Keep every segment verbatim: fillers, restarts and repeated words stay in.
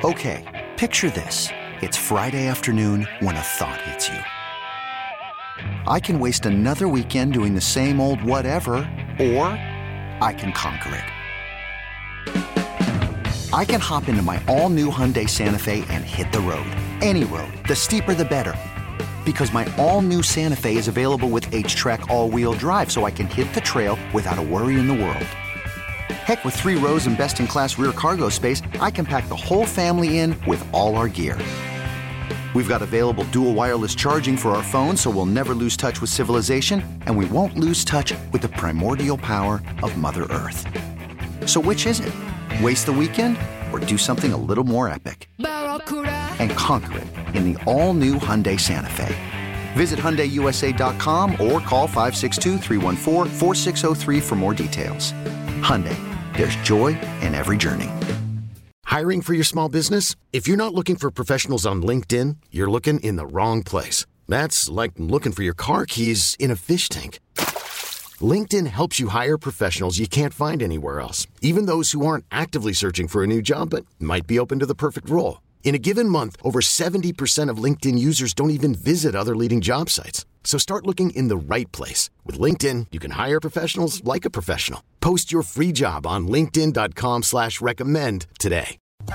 Okay, picture this. It's Friday afternoon when a thought hits you. I can waste another weekend doing the same old whatever, or I can conquer it. I can hop into my all-new Hyundai Santa Fe and hit the road. Any road. The steeper, the better. Because my all-new Santa Fe is available with H-Track all-wheel drive, so I can hit the trail without a worry in the world. Heck, with three rows and best-in-class rear cargo space, I can pack the whole family in with all our gear. We've got available dual wireless charging for our phones, so we'll never lose touch with civilization, and we won't lose touch with the primordial power of Mother Earth. So which is it? Waste the weekend or do something a little more epic? And conquer it in the all-new Hyundai Santa Fe. Visit Hyundai U S A dot com or call five six two, three one four, four six zero three for more details. Hyundai, there's joy in every journey. Hiring for your small business? If you're not looking for professionals on LinkedIn, you're looking in the wrong place. That's like looking for your car keys in a fish tank. LinkedIn helps you hire professionals you can't find anywhere else, even those who aren't actively searching for a new job but might be open to the perfect role. In a given month, over seventy percent of LinkedIn users don't even visit other leading job sites. So start looking in the right place. With LinkedIn, you can hire professionals like a professional. Post your free job on linkedin dot com slash recommend today.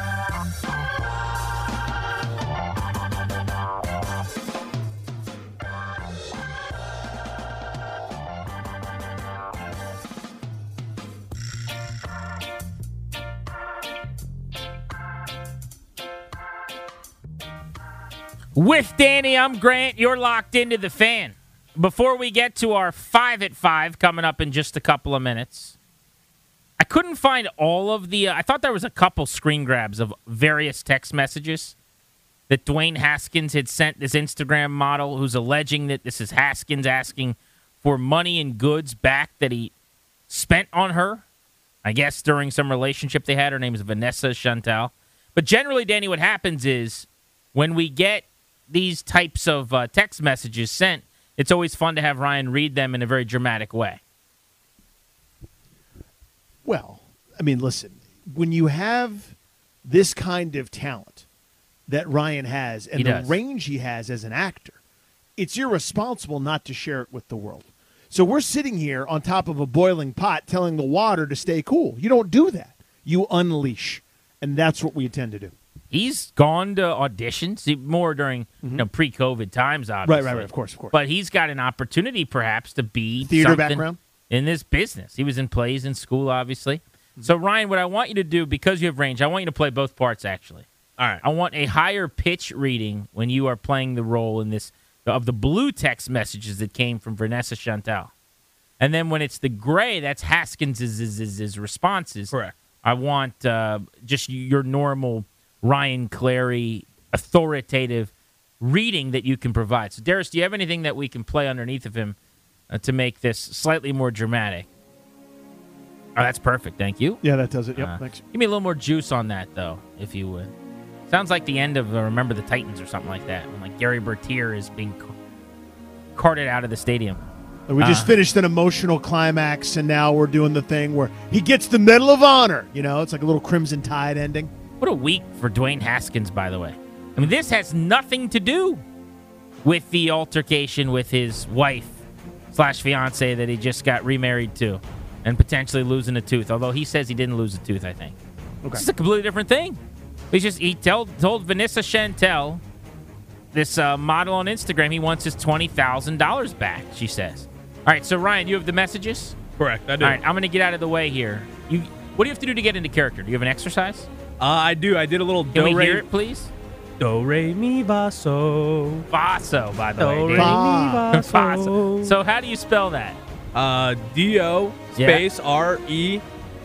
With Danny, I'm Grant. You're locked into the Fan. Before we get to our five at five coming up in just a couple of minutes, I couldn't find all of the. Uh, I thought there was a couple screen grabs of various text messages that Dwayne Haskins had sent this Instagram model who's alleging that this is Haskins asking for money and goods back that he spent on her. I guess during some relationship they had. Her name is Vanessa Chantal. But generally, Danny, what happens is when we get these types of uh, text messages sent, it's always fun to have Ryan read them in a very dramatic way. Well, I mean, listen, when you have this kind of talent that Ryan has and He the does. range he has as an actor, it's irresponsible not to share it with the world. So we're sitting here on top of a boiling pot telling the water to stay cool. You don't do that. You unleash, and that's what we intend to do. He's gone to auditions more during mm-hmm. you know, pre-COVID times, obviously. Right, right, right. Of course, of course. But he's got an opportunity, perhaps, to be theater something background in this business. He was in plays in school, obviously. Mm-hmm. So, Ryan, what I want you to do, because you have range, I want you to play both parts, actually. All right. I want a higher pitch reading when you are playing the role in this of the blue text messages that came from Vanessa Chantal. And then when it's the gray, that's Haskins' his, his, his responses. Correct. I want uh, just your normal Ryan Clary authoritative reading that you can provide. So, Darius, do you have anything that we can play underneath of him uh, to make this slightly more dramatic? Oh, that's perfect. Thank you. Yeah, that does it. Yep, uh, thanks. Give me a little more juice on that, though, if you would. Sounds like the end of uh, Remember the Titans or something like that, when like Gary Bertier is being ca- carted out of the stadium. We just uh, finished an emotional climax, and now we're doing the thing where he gets the Medal of Honor. You know, it's like a little Crimson Tide ending. What a week for Dwayne Haskins, by the way. I mean, this has nothing to do with the altercation with his wife slash fiance that he just got remarried to and potentially losing a tooth, although he says he didn't lose a tooth, I think. Okay. This is a completely different thing. He just he told, told Vanessa Chantal, this uh, model on Instagram, he wants his twenty thousand dollars back, she says. All right, so, Ryan, you have the messages? Correct, I do. All right, I'm going to get out of the way here. You, what do you have to do to get into character? Do you have an exercise? Uh, I do. I did a little Can do we re hear it, please? Do re mi fa so. Faso, by the do way. re mi fa so. Faso. So how do you spell that? Uh, D O space yeah. R E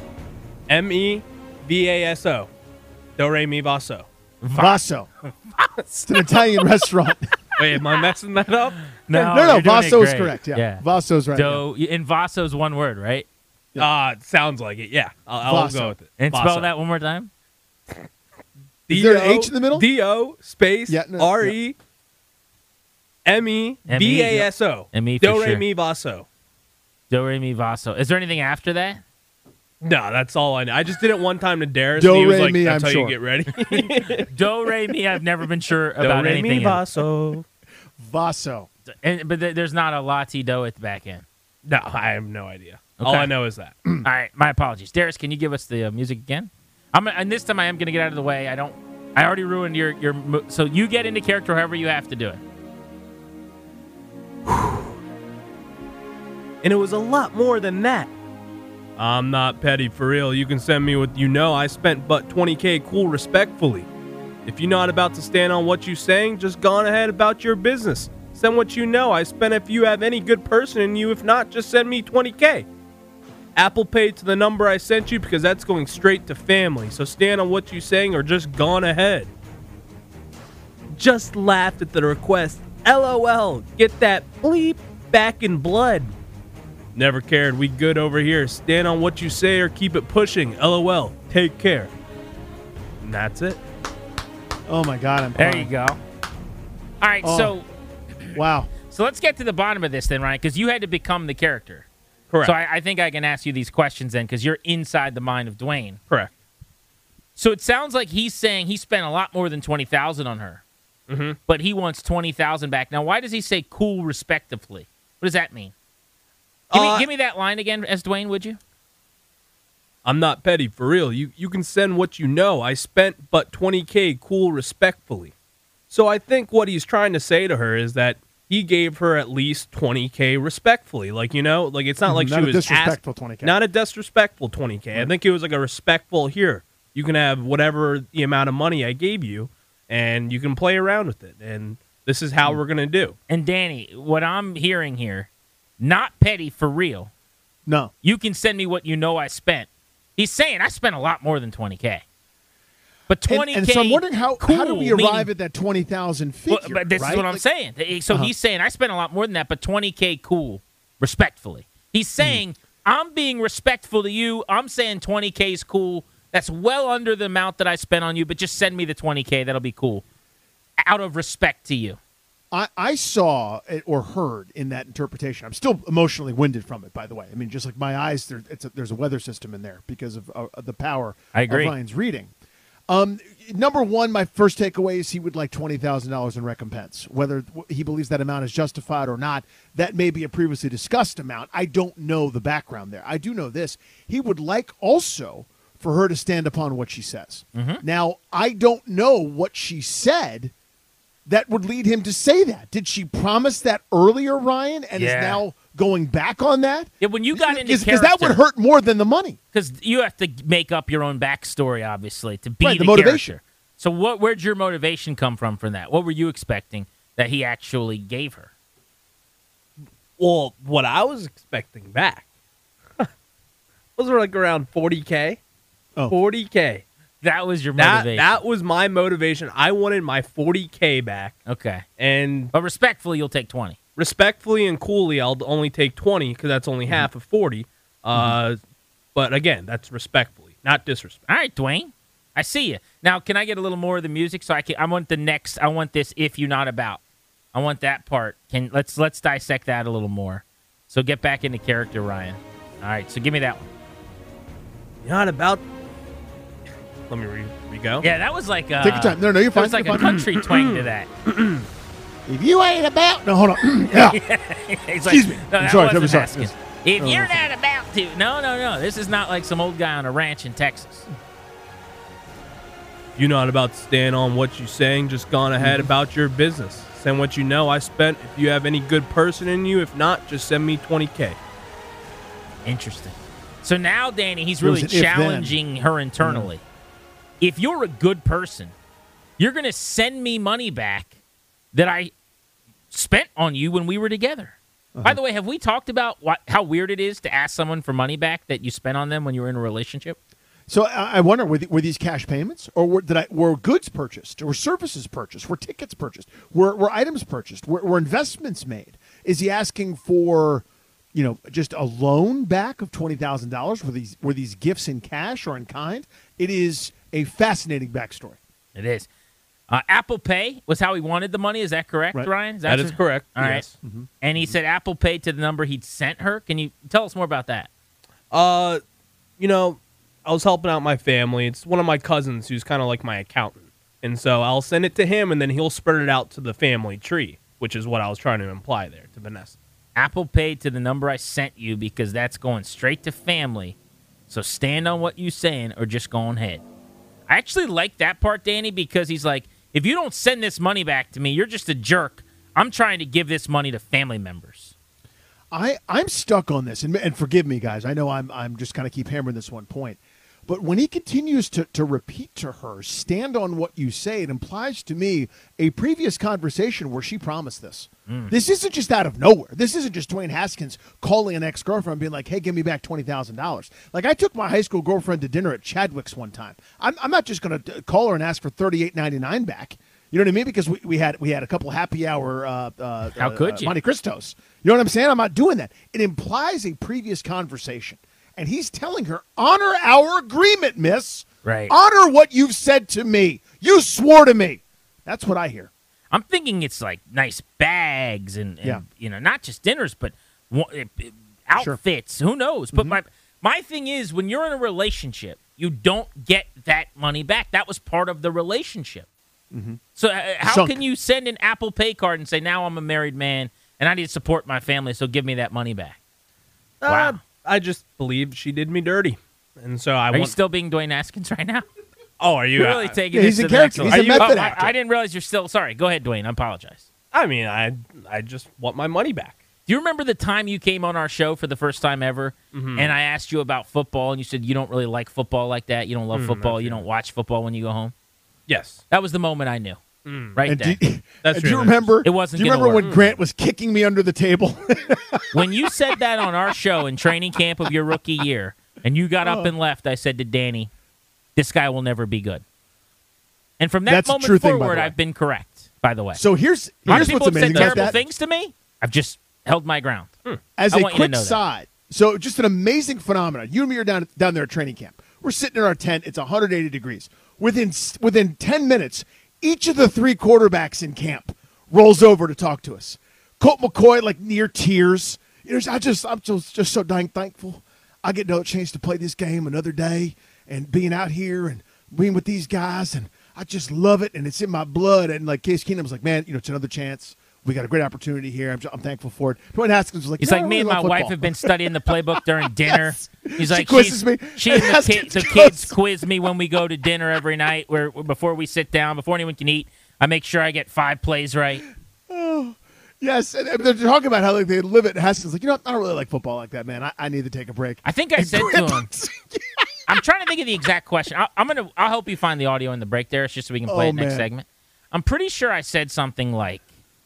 M E V A S O. Do re mi fa so. Vaso. It's an Italian restaurant. Wait, am I messing that up? No, no, no. Vaso's great. correct. Yeah, yeah. Vaso's right. Do, and Vaso's one word, right? Yeah. Uh, sounds like it. Yeah, I'll, I'll go with it. And Vaso. spell that one more time. Is there an H in the middle? D O space yeah, no, R E M E V A S O. M E Do for re sure. mi vaso. Do re mi vaso. Is there anything after that? No, that's all I know. I just did it one time to Darius, Do, and he was re, like, mi, that's I'm how sure. you get ready. Do, re, mi, I've never been sure about Do, re, anything mi, else. fa, so. Vaso. And, but th- there's not a la-ti-do at the back end. No, I have no idea. All Okay. I know is that. All right, my apologies. Darius, can you give us the uh, music again? I'm and this time I am going to get out of the way. I don't. I already ruined your your. mo- So you get into character however you have to do it. And it was a lot more than that. I'm not petty, for real. You can send me what you know. I spent but twenty K cool respectfully. If you're not about to stand on what you're saying, just go on ahead about your business. Send what you know. I spent if you have any good person in you. If not, just send me twenty K. Apple Pay to the number I sent you because that's going straight to family. So stand on what you're saying or just go on ahead. Just laughed at the request. LOL. Get that bleep back in blood. Never cared. We good over here. Stand on what you say or keep it pushing. LOL. Take care. And that's it. Oh my God, I'm There crying. you go. All right, Oh. so Wow. so let's get to the bottom of this then, Ryan, because you had to become the character. Correct. So I, I think I can ask you these questions then, because you're inside the mind of Dwayne. Correct. So it sounds like he's saying he spent a lot more than twenty thousand on her, Mm-hmm. but he wants twenty thousand back. Now, why does he say "cool" respectively? What does that mean? Give, Uh, me, give me that line again, as Dwayne, would you? I'm not petty, for real. You you can send what you know. I spent but twenty K cool respectfully. So I think what he's trying to say to her is that he gave her at least twenty K respectfully. Like, you know, like it's not like Not she a was disrespectful asked- twenty K. Not a disrespectful twenty K. I think it was like a respectful, here, you can have whatever the amount of money I gave you, and you can play around with it. And this is how we're going to do. And Danny, what I'm hearing here, not petty for real. No. You can send me what you know I spent. He's saying I spent a lot more than twenty K. But And, twenty K. and so I'm wondering how cool, how do we meaning- arrive at that twenty thousand figure? Well, but this right? is what I'm Like- saying. So Uh-huh. he's saying I spent a lot more than that, but twenty K cool, respectfully. He's Hmm. saying I'm being respectful to you. I'm saying twenty K is cool. That's well under the amount that I spent on you, but just send me the twenty K. That'll be cool. Out of respect to you. I, I saw it or heard in that interpretation. I'm still emotionally winded from it, by the way. I mean, just like my eyes, there, it's a, there's a weather system in there because of uh, the power I agree. of Ryan's reading. Um, number one, my first takeaway is he would like twenty thousand dollars in recompense. Whether he believes that amount is justified or not, that may be a previously discussed amount. I don't know the background there. I do know this. He would like also for her to stand upon what she says. Mm-hmm. Now, I don't know what she said that would lead him to say that. Did she promise that earlier, Ryan, and Yeah. is now going back on that? Yeah, when you got into Because that would character- hurt more than the money. Because you have to make up your own backstory, obviously, to be Right, the, the motivation. character. So what? Where'd your motivation come from from that? What were you expecting that he actually gave her? Well, what I was expecting back was like around forty K. Oh. forty K. That was your That motivation. that was my motivation. I wanted my forty K back, okay. and But respectfully, you'll take twenty. respectfully and coolly, I'll only take twenty because that's only half of forty. Uh, but again, that's respectfully, not disrespect. All right, Dwayne. I see you. Now, can I get a little more of the music so I can? I want the next. I want this. If you not about, I want that part. Can let's let's dissect that a little more. So get back into character, Ryan. All right. So give me that one. Not about. Let me re, re go. Yeah, that was like a. Take your time. No, no, you're There fine. was like You're a fine. country twang to that. If you ain't about, no, hold on. yeah. It's Excuse like, me. No, I'm that sorry, wasn't I'm sorry. asking. Yes. If Oh, you're okay. not about to, no, no, no. This is not like some old guy on a ranch in Texas. You're not about to stand on what you're saying. Just gone ahead Mm-hmm. about your business. Send what you know. I spent. If you have any good person in you, if not, just send me twenty K. Interesting. So now, Danny, he's There was really an if-then. challenging her internally. If you're a good person, you're going to send me money back that I spent on you when we were together. Uh-huh. By the way, have we talked about what, how weird it is to ask someone for money back that you spent on them when you were in a relationship? So I I wonder, were, the, were these cash payments, or were, did I, were goods purchased, or services purchased, were tickets purchased, were, were items purchased, were, were investments made? Is he asking for, you know, just a loan back of twenty thousand dollars? Were these were these gifts in cash or in kind? It is a fascinating backstory. It is. Uh, Apple Pay was how he wanted the money. Is that correct, Right. Ryan? That is what- correct. All right. Yes. And he said Apple Pay to the number he'd sent her. Can you tell us more about that? Uh, you know, I was helping out my family. It's one of my cousins who's kind of like my accountant. And so I'll send it to him, and then he'll spread it out to the family tree, which is what I was trying to imply there to Vanessa. Apple Pay to the number I sent you because that's going straight to family. So stand on what you're saying or just go on ahead. I actually like that part, Danny, because he's like, if you don't send this money back to me, you're just a jerk. I'm trying to give this money to family members. I, I'm stuck on this, and, and forgive me, guys. I know I'm I'm just kind of keep hammering this one point. But when he continues to, to repeat to her, stand on what you say, it implies to me a previous conversation where she promised this. Mm. This isn't just out of nowhere. This isn't just Dwayne Haskins calling an ex-girlfriend being like, hey, give me back twenty thousand dollars. Like, I took my high school girlfriend to dinner at Chadwick's one time. I'm, I'm not just going to call her and ask for thirty-eight ninety-nine back. You know what I mean? Because we, we had we had a couple happy hour uh, uh, How could uh, you? Monte Cristos. You know what I'm saying? I'm not doing that. It implies a previous conversation. And he's telling her, honor our agreement, miss. Right. Honor what you've said to me. You swore to me. That's what I hear. I'm thinking it's like nice bags and, and Yeah. you know, not just dinners, but outfits. Sure. Who knows? But mm-hmm. my my thing is, when you're in a relationship, you don't get that money back. That was part of the relationship. Mm-hmm. So uh, how Sunk. can you send an Apple Pay card and say, now I'm a married man and I need to support my family, so give me that money back? Uh, Wow. I just believe she did me dirty. And so I Are want... you still being Dwayne Haskins right now? Oh, are you? You're really uh, taking yeah, this he's a to the character. next He's level. a Are method you- oh, I- actor. I didn't realize you're still... Sorry. Go ahead, Dwayne. I apologize. I mean, I I just want my money back. Do you remember the time you came on our show for the first time ever, mm-hmm. and I asked you about football, and you said you don't really like football like that? You don't love Mm, football. You true. don't watch football when you go home? Yes. That was the moment I knew. Mm. Right And there. do, That's and do you true. remember? It wasn't Do you gonna remember work. when Grant was kicking me under the table? When you said that on our show in training camp of your rookie year, and you got up and left, I said to Danny, this guy will never be good. And from that That's a moment true thing, by the forward, way. I've been correct, by the way. So here's A lot of here's people what's have said amazing about terrible that. things to me. I've just held my ground. As I a want you to quick know that. side, so just an amazing phenomenon. You and me are down down there at training camp. We're sitting in our tent. It's one hundred eighty degrees. Within within ten minutes, each of the three quarterbacks in camp rolls over to talk to us. Colt McCoy, like near tears. You know, I just I'm just just so dang thankful. I get another chance to play this game another day, and being out here and being with these guys, and I just love it, and it's in my blood. And like Case Keenum was like, man, you know, it's another chance. We got a great opportunity here. I'm, I'm thankful for it. Dwayne Haskins was like, He's "No, like, I me really and my love wife football." have been studying the playbook during dinner. Yes. He's She like, quizzes she's, me. she and the, Haskins kid, the goes- kids quiz me when we go to dinner every night where before we sit down, before anyone can eat. I make sure I get five plays right. Yes, and and they're talking about how like, they live it. And Haskins like, you know, I don't really like football like that, man. I, I need to take a break. I think I And said to Grant- him, I'm trying to think of the exact question. I, I'm gonna. I'll help you find the audio in the break there, it's just so we can play Oh, it next man. segment. I'm pretty sure I said something like,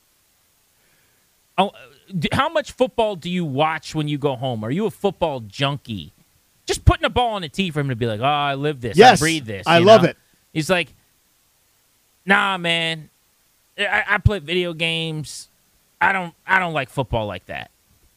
"Oh, d- how much football do you watch when you go home? Are you a football junkie?" Just putting a ball on a tee for him to be like, "Oh, I live this. Yes, I breathe this. I you love know? it. He's like, "Nah, man. I, I play video games. I don't. I don't like football like that."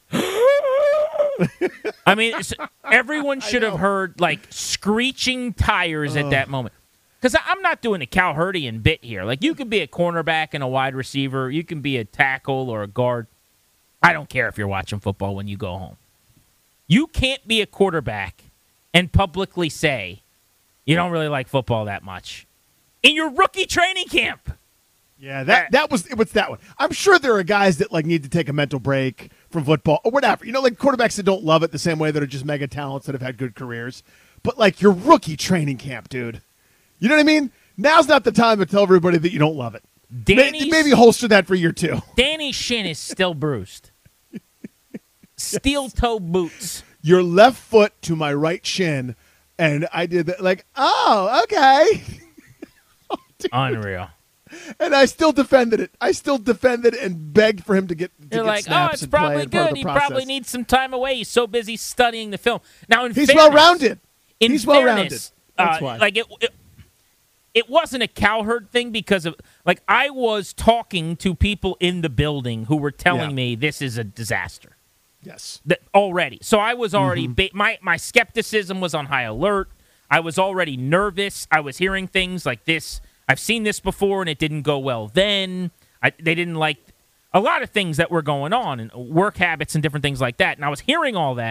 I mean, it's, everyone should have heard like screeching tires at that moment. Because I'm not doing a Cal Hurdian bit here. Like, you can be a cornerback and a wide receiver. You can be a tackle or a guard. I don't care if you're watching football when you go home. You can't be a quarterback and publicly say you don't really like football that much in your rookie training camp. Yeah, that that was it was that one. I'm sure there are guys that like need to take a mental break from football or whatever. You know, like quarterbacks that don't love it the same way that are just mega talents that have had good careers. But like your rookie training camp, dude. You know what I mean? Now's not the time to tell everybody that you don't love it. Danny's, Maybe, maybe holster that for year two. Danny's shin is still bruised. Steel toe boots. Your left foot to my right shin, and I did that like, oh, okay. Unreal. And I still defended it. I still defended it and begged for him to get, to You're get like, oh, snaps it's and play probably and part of good. the He process. probably needs some time away. He's so busy studying the film. Now, in He's fairness, well-rounded. In He's well-rounded. fairness, That's uh, why. Like it, it, it wasn't a Cowherd thing because of like I was talking to people in the building who were telling Yeah. me this is a disaster. Yes. That already. So I was already Mm-hmm. ba- my my skepticism was on high alert. I was already nervous. I was hearing things like this. I've seen this before and it didn't go well then. I, they didn't like a lot of things that were going on and work habits and different things like that. And I was hearing all that.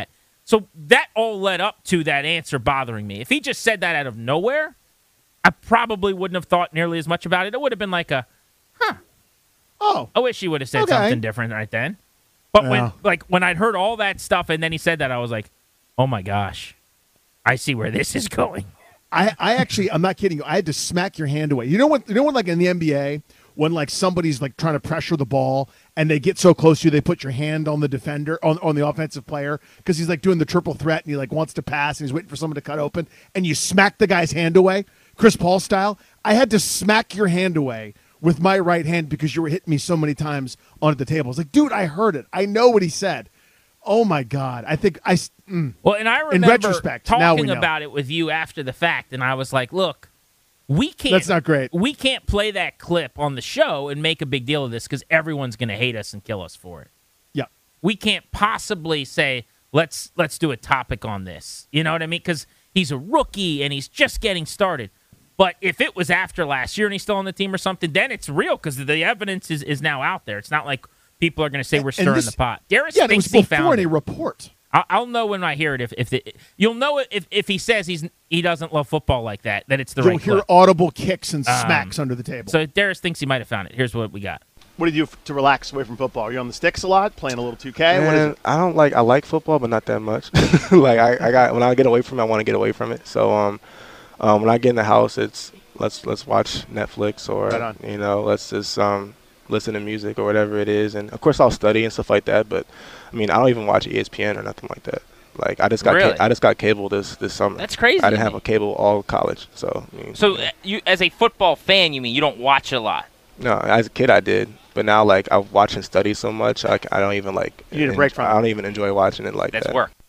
So that all led up to that answer bothering me. If he just said that out of nowhere, I probably wouldn't have thought nearly as much about it. It would have been like a, huh. Oh. I wish he would have said Okay. something different right then. But Yeah. when like when I'd heard all that stuff and then he said that, I was like, oh my gosh, I see where this is going. I, I actually, I'm not kidding you. I had to smack your hand away. You know when, you know when, like in the N B A, when like somebody's like trying to pressure the ball and they get so close to you, they put your hand on the defender, on, on the offensive player, because he's like doing the triple threat and he like wants to pass and he's waiting for someone to cut open, and you smack the guy's hand away, Chris Paul style. I had to smack your hand away with my right hand because you were hitting me so many times onto the table. I was like, dude, I heard it. I know what he said. Oh my God. I think I. Mm. Well, and I remember In retrospect, now we talking know. about it with you after the fact, and I was like, look, we can't. That's not great. We can't play that clip on the show and make a big deal of this because everyone's going to hate us and kill us for it. Yeah. We can't possibly say, let's let's do a topic on this. You know what I mean? Because he's a rookie and he's just getting started. But if it was after last year and he's still on the team or something, then it's real because the evidence is, is now out there. It's not like people are going to say we're And stirring this- the pot. Darius Yeah, and it thinks was he before found in it. a report. I'll, I'll know when I hear it. If if the, you'll know it if, if he says he's he doesn't love football like that, that it's the You'll right hear clip. audible kicks and smacks under the table. So Darius thinks he might have found it. Here's what we got. What do you do f- to relax away from football? Are you on the sticks a lot, playing a little two K? What is Man, it? I don't like. I like football, but not that much. like I, I got when I get away from it, I want to get away from it. So um, um, when I get in the house, it's let's let's watch Netflix or Right on. you know let's just um listen to music or whatever it is. And of course I'll study and stuff like that. But I mean I don't even watch E S P N or nothing like that. Like I just got Really? ca- I just got cable this this summer. That's crazy I to didn't have me. a cable all college. So I mean, So, uh, you, as a football fan, you mean you don't watch a lot? no, as a kid I did. But now, like, I watch and study so much, like, I don't even, like, You need a break from I it. don't even enjoy watching it like That's that. work.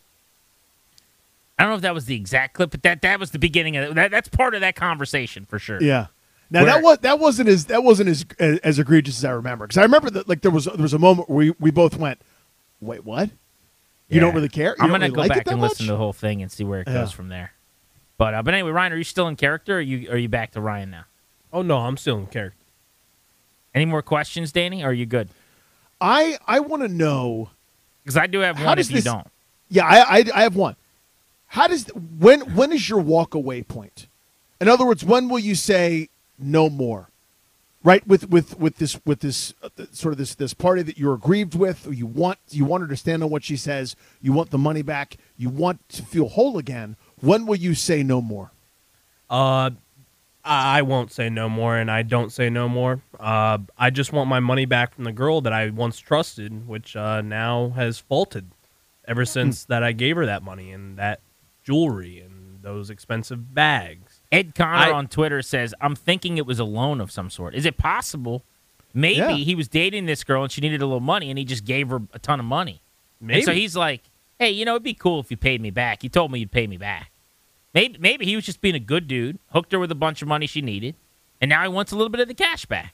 I don't know if that was the exact clip, but that, that was the beginning of it. That, that's part of that conversation for sure. Yeah. Now Where- that was that wasn't as that wasn't as as, as egregious as I remember, because I remember that like there was there was a moment where we, we both went, wait, what? You Yeah. don't really care? You I'm don't gonna really go like it back that and much? listen to the whole thing and see where it Yeah. goes from there. But uh, but anyway, Ryan, are you still in character? Or are you are you back to Ryan now? Oh no, I'm still in character. Any more questions, Danny? Or are you good? I I want to know. Because I do have How one does if you this- don't. Yeah, I, I I have one. How does when when is your walk away point? In other words, when will you say no more? Right, with with with this with this uh, th- sort of this this party that you're aggrieved with, or you want you want her to stand on what she says, you want the money back, you want to feel whole again. When will you say no more? Uh, I I won't say no more, and I don't say no more. Uh, I just want my money back from the girl that I once trusted, which uh, now has faulted ever since that I gave her that money and that jewelry and those expensive bags. Ed Connor I- on Twitter says, I'm thinking it was a loan of some sort. Is it possible? Maybe Yeah. he was dating this girl and she needed a little money and he just gave her a ton of money. Maybe. And so he's like, hey, you know, it'd be cool if you paid me back. You told me you'd pay me back. Maybe, maybe he was just being a good dude, hooked her with a bunch of money she needed, and now he wants a little bit of the cash back.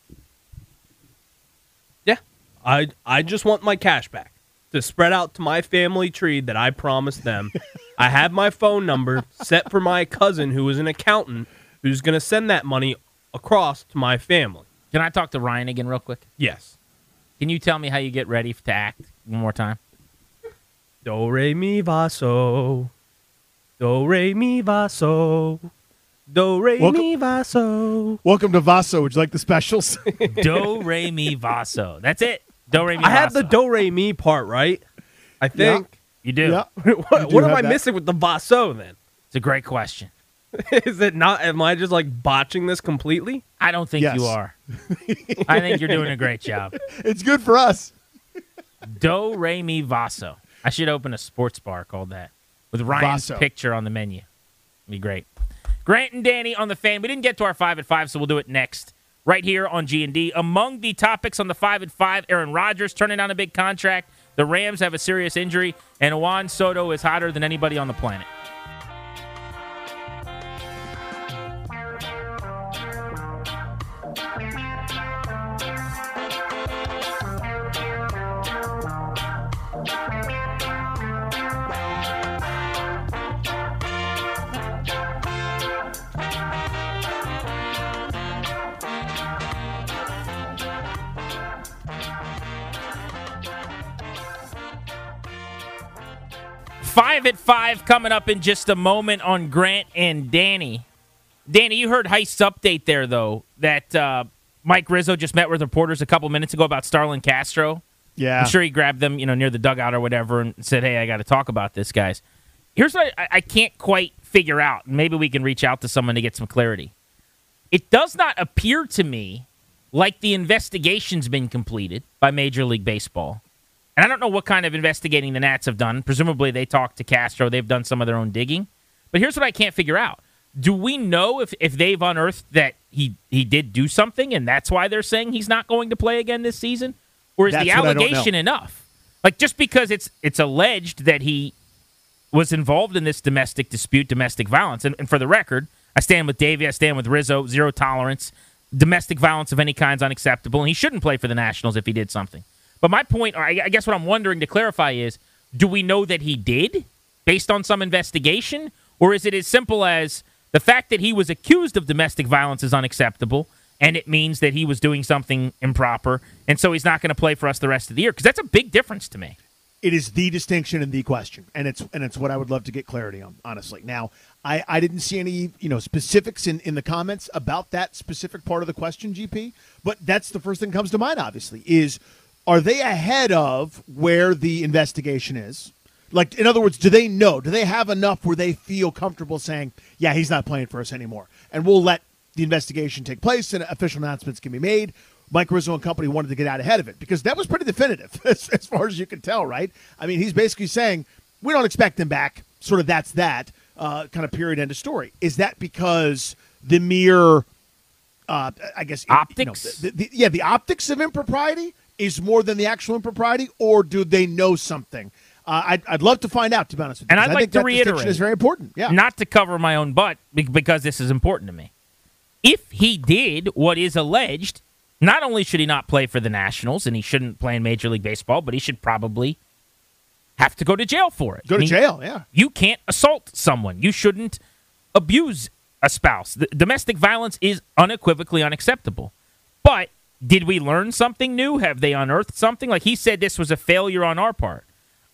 Yeah, I I just want my cash back to spread out to my family tree that I promised them. I have my phone number set for my cousin who is an accountant who's going to send that money across to my family. Can I talk to Ryan again real quick? Yes. Can you tell me how you get ready to act one more time? Do re mi va so. Do re mi va so. Do re Welcome- mi va so. Welcome to Vaso. Would you like the specials? Do, re, mi, vaso. That's it. Do, re, mi, I have the vaso. do re mi part right. I think. You do. yeah. what You do what am have I that. missing with the vaso then? It's a great question. Is it not? Am I just like botching this completely? I don't think Yes. you are. I think you're doing a great job. It's good for us. Do, re, mi, vaso. I should open a sports bar called that with Ryan's Vaso. picture on the menu. It'd be great. Grant and Danny on the Fan. We didn't get to our five at five, so we'll do it next. Right here on G and D. Among the topics on the five at five, Aaron Rodgers turning down a big contract. The Rams have a serious injury, and Juan Soto is hotter than anybody on the planet. Five at five coming up in just a moment on Grant and Danny. Danny, you heard Heist's update there, though, that uh, Mike Rizzo just met with reporters a couple minutes ago about Starlin Castro. Yeah. I'm sure he grabbed them, you know, near the dugout or whatever and said, hey, I got to talk about this, guys. Here's what I, I can't quite figure out. Maybe we can reach out to someone to get some clarity. It does not appear to me like the investigation's been completed by Major League Baseball. And I don't know what kind of investigating the Nats have done. Presumably they talked to Castro. They've done some of their own digging. But here's what I can't figure out. Do we know if, if they've unearthed that he, he did do something and that's why they're saying he's not going to play again this season? Or is That's the allegation enough? Like, just because it's it's alleged that he was involved in this domestic dispute, domestic violence, and, and for the record, I stand with Davey, I stand with Rizzo, zero tolerance. Domestic violence of any kind is unacceptable, and he shouldn't play for the Nationals if he did something. But my point, or I, I guess what I'm wondering to clarify is, do we know that he did, based on some investigation? Or is it as simple as the fact that he was accused of domestic violence is unacceptable, and it means that he was doing something improper, and so he's not going to play for us the rest of the year? Because that's a big difference to me. It is the distinction and the question, and it's and it's what I would love to get clarity on, honestly. Now, I, I didn't see any you know specifics in, in the comments about that specific part of the question, G P, but that's the first thing that comes to mind, obviously, is are they ahead of where the investigation is? Like, in other words, do they know? Do they have enough where they feel comfortable saying, yeah, he's not playing for us anymore, and we'll let the investigation take place and official announcements can be made? Mike Rizzo and company wanted to get out ahead of it because that was pretty definitive as, as far as you can tell, right? I mean, he's basically saying, we don't expect him back. Sort of that's that uh, kind of period, end of story. Is that because the mere, uh, I guess, optics? You know, the, the, yeah, the optics of impropriety is more than the actual impropriety, or do they know something? Uh, I'd, I'd love to find out, to be honest with you. And I'd I like think to that reiterate, distinction is very important. Yeah. Not to cover my own butt, because this is important to me. If he did what is alleged, not only should he not play for the Nationals, and he shouldn't play in Major League Baseball, but he should probably have to go to jail for it. Go to I mean, jail, yeah. You can't assault someone. You shouldn't abuse a spouse. The domestic violence is unequivocally unacceptable. But did we learn something new? Have they unearthed something? Like, he said this was a failure on our part.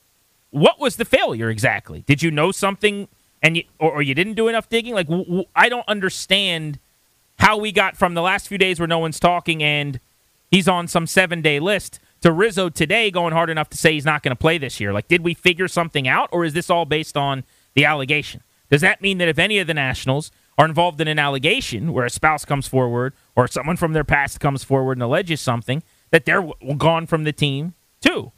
What was the failure exactly? Did you know something and you, or, or you didn't do enough digging? Like, w- w- I don't understand how we got from the last few days where no one's talking and he's on some seven-day list to Rizzo today going hard enough to say he's not going to play this year. Like, did we figure something out, or is this all based on the allegation? Does that mean that if any of the Nationals are involved in an allegation where a spouse comes forward or someone from their past comes forward and alleges something, that they're w- gone from the team too?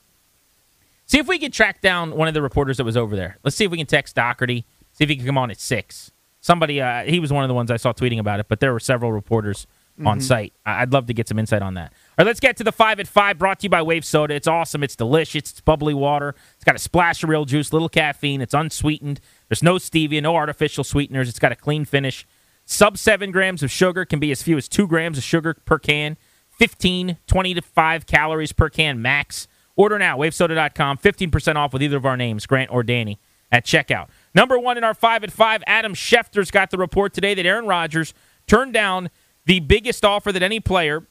See if we can track down one of the reporters that was over there. Let's see if we can text Doherty, see if he can come on at six. Somebody, uh, he was one of the ones I saw tweeting about it, but there were several reporters mm-hmm. on site. I'd love to get some insight on that. All right, let's get to the five at five, brought to you by Wave Soda. It's awesome. It's delicious. It's bubbly water. It's got a splash of real juice, little caffeine. It's unsweetened. There's no stevia, no artificial sweeteners. It's got a clean finish. Sub seven grams of sugar, can be as few as two grams of sugar per can. fifteen, twenty to five calories per can max. Order now, wave soda dot com. fifteen percent off with either of our names, Grant or Danny, at checkout. Number one in our five at five, Adam Schefter's got the report today that Aaron Rodgers turned down the biggest offer that any player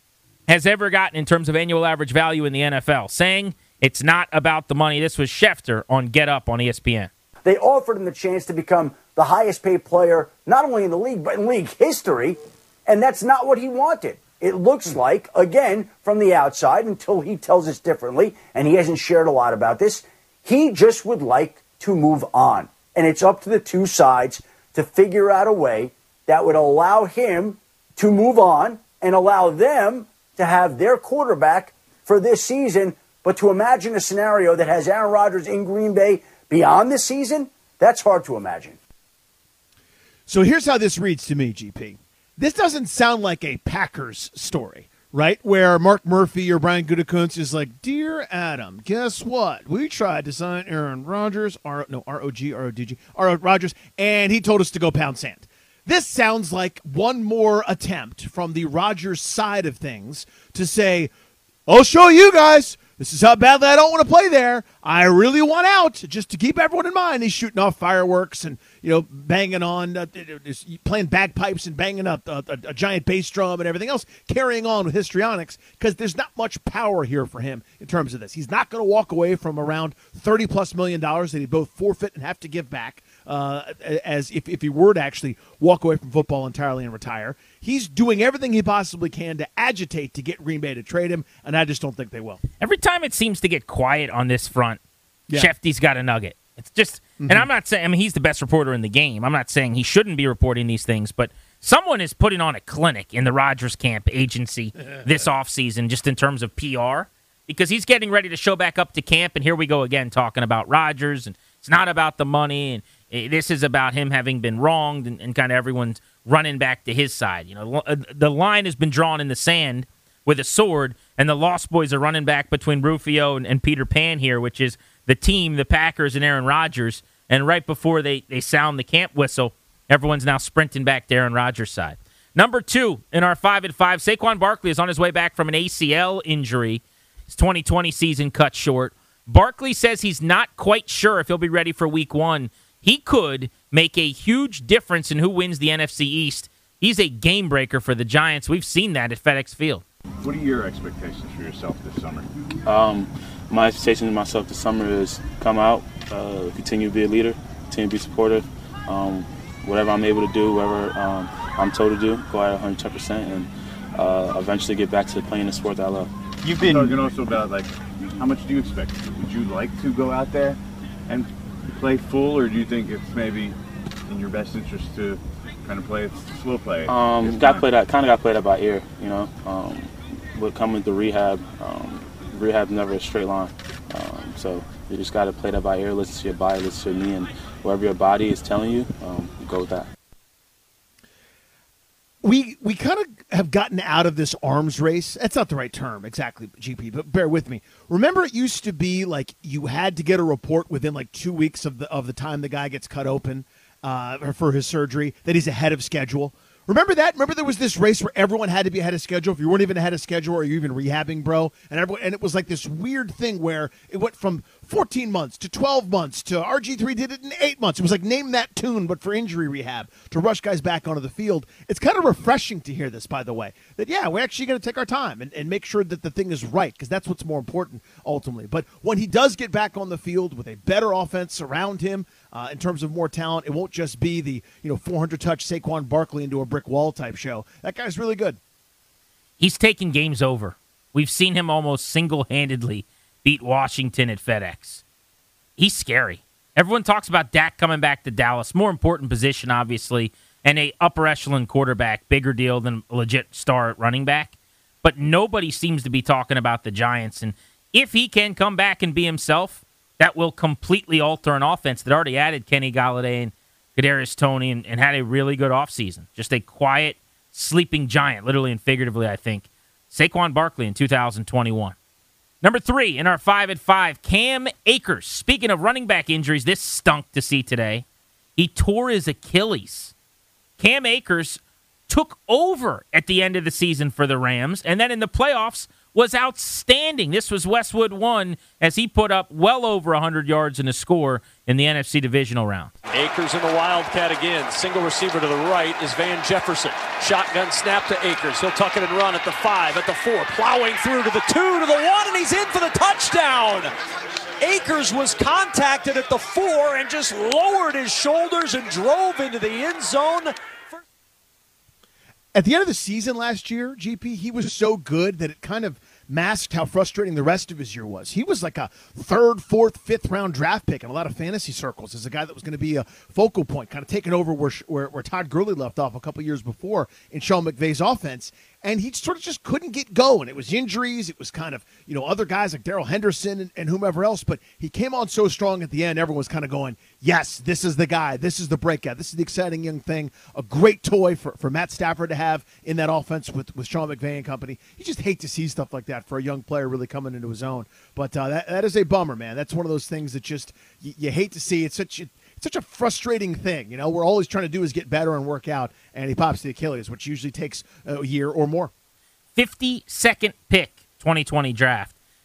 has ever gotten in terms of annual average value in the N F L, saying it's not about the money. This was Schefter on Get Up on E S P N. They offered him the chance to become the highest paid player, not only in the league, but in league history, and that's not what he wanted. It looks like, again, from the outside, until he tells us differently, and he hasn't shared a lot about this, he just would like to move on. And it's up to the two sides to figure out a way that would allow him to move on and allow them to have their quarterback for this season. But to imagine a scenario that has Aaron Rodgers in Green Bay beyond this season, that's hard to imagine. So here's how this reads to me, G P. This doesn't sound like a Packers story, right? Where Mark Murphy or Brian Gutekunst is like, Dear Adam, guess what? We tried to sign Aaron Rodgers, R- no, R O G, R O D G, R O Rodgers, and he told us to go pound sand. This sounds like one more attempt from the Rodgers side of things to say, I'll show you guys. This is how badly I don't want to play there. I really want out. Just to keep everyone in mind, he's shooting off fireworks and, you know, banging on, uh, playing bagpipes and banging up a, a, a giant bass drum and everything else, carrying on with histrionics, because there's not much power here for him in terms of this. He's not going to walk away from around thirty plus million dollars that he'd both forfeit and have to give back uh, as if, if he were to actually walk away from football entirely and retire. He's doing everything he possibly can to agitate to get Green Bay to trade him, and I just don't think they will. Every time it seems to get quiet on this front, Yeah. Shefty's got a nugget. It's just, Mhm. and I'm not saying, I mean, he's the best reporter in the game. I'm not saying he shouldn't be reporting these things, but someone is putting on a clinic in the Rodgers camp agency this offseason just in terms of P R, because he's getting ready to show back up to camp, and here we go again talking about Rodgers, and it's not about the money, and eh, this is about him having been wronged, and, and kind of everyone's running back to his side. You know, the line has been drawn in the sand with a sword, and the Lost Boys are running back between Rufio and, and Peter Pan here, which is the team, the Packers, and Aaron Rodgers. And right before they, they sound the camp whistle, everyone's now sprinting back to Aaron Rodgers' side. Number two in our five at five, Saquon Barkley is on his way back from an A C L injury. His twenty twenty season cut short. Barkley says he's not quite sure if he'll be ready for week one. He could make a huge difference in who wins the N F C East. He's a game breaker for the Giants. We've seen that at FedEx Field. What are your expectations for yourself this summer? Um, my expectation of myself this summer is come out, uh, continue to be a leader, continue to be supportive. Um, whatever I'm able to do, whatever um, I'm told to do, go at one hundred ten percent and uh, eventually get back to playing the sport that I love. You've been talking also about, like, how much do you expect? Would you like to go out there and play full, or do you think it's maybe in your best interest to kind of play it slow play? Um, got play that kind of got played that by ear, you know. Um, with coming to rehab, um, rehab's never a straight line, um, so you just got to play that by ear, listen to your body, listen to your knee, and whatever your body is telling you, um, go with that. We we kind of have gotten out of this arms race. That's not the right term exactly, G P, but bear with me. Remember, it used to be like you had to get a report within like two weeks of the of the time the guy gets cut open uh, for his surgery, that he's ahead of schedule. Remember that? Remember there was this race where everyone had to be ahead of schedule. If you weren't even ahead of schedule, or you're even rehabbing, bro, and everyone, and it was like this weird thing where it went from fourteen months to twelve months to R G three did it in eight months. It was like name that tune, but for injury rehab to rush guys back onto the field. It's kind of refreshing to hear this, by the way, that, yeah, we're actually going to take our time and, and make sure that the thing is right, because that's what's more important ultimately. But when he does get back on the field with a better offense around him, uh, in terms of more talent, it won't just be the, you know, four hundred touch Saquon Barkley into a brick wall type show. That guy's really good. He's taking games over. We've seen him almost single-handedly beat Washington at FedEx. He's scary. Everyone talks about Dak coming back to Dallas. More important position, obviously, and a upper echelon quarterback, bigger deal than a legit star running back. But nobody seems to be talking about the Giants. And if he can come back and be himself, that will completely alter an offense that already added Kenny Golladay and Kadarius Toney and, and had a really good offseason. Just a quiet, sleeping giant, literally and figuratively, I think. Saquon Barkley in two thousand twenty-one. Number three in our five at five, Cam Akers. Speaking of running back injuries, this stunk to see today. He tore his Achilles. Cam Akers took over at the end of the season for the Rams, and then in the playoffs was outstanding. This was Westwood one as he put up well over one hundred yards in a score in the N F C divisional round. Akers in the Wildcat again. Single receiver to the right is Van Jefferson. Shotgun snap to Akers. He'll tuck it and run at the five, at the four, plowing through to the two, to the one, and he's in for the touchdown. Akers was contacted at the four and just lowered his shoulders and drove into the end zone. At the end of the season last year, G P, he was so good that it kind of masked how frustrating the rest of his year was. He was like a third, fourth, fifth round draft pick in a lot of fantasy circles as a guy that was going to be a focal point, kind of taking over where where, where Todd Gurley left off a couple years before in Sean McVay's offense. And he sort of just couldn't get going. It was injuries. It was kind of, you know, other guys like Darrell Henderson and, and whomever else. But he came on so strong at the end, everyone was kind of going, yes, this is the guy. This is the breakout. This is the exciting young thing. A great toy for, for Matt Stafford to have in that offense with, with Sean McVay and company. You just hate to see stuff like that for a young player really coming into his own. But uh, that that is a bummer, man. That's one of those things that just you, you hate to see. It's such a, it's such a frustrating thing. You know, we're always trying to do is get better and work out, and he pops the Achilles, which usually takes a year or more. fifty-second pick, twenty twenty draft.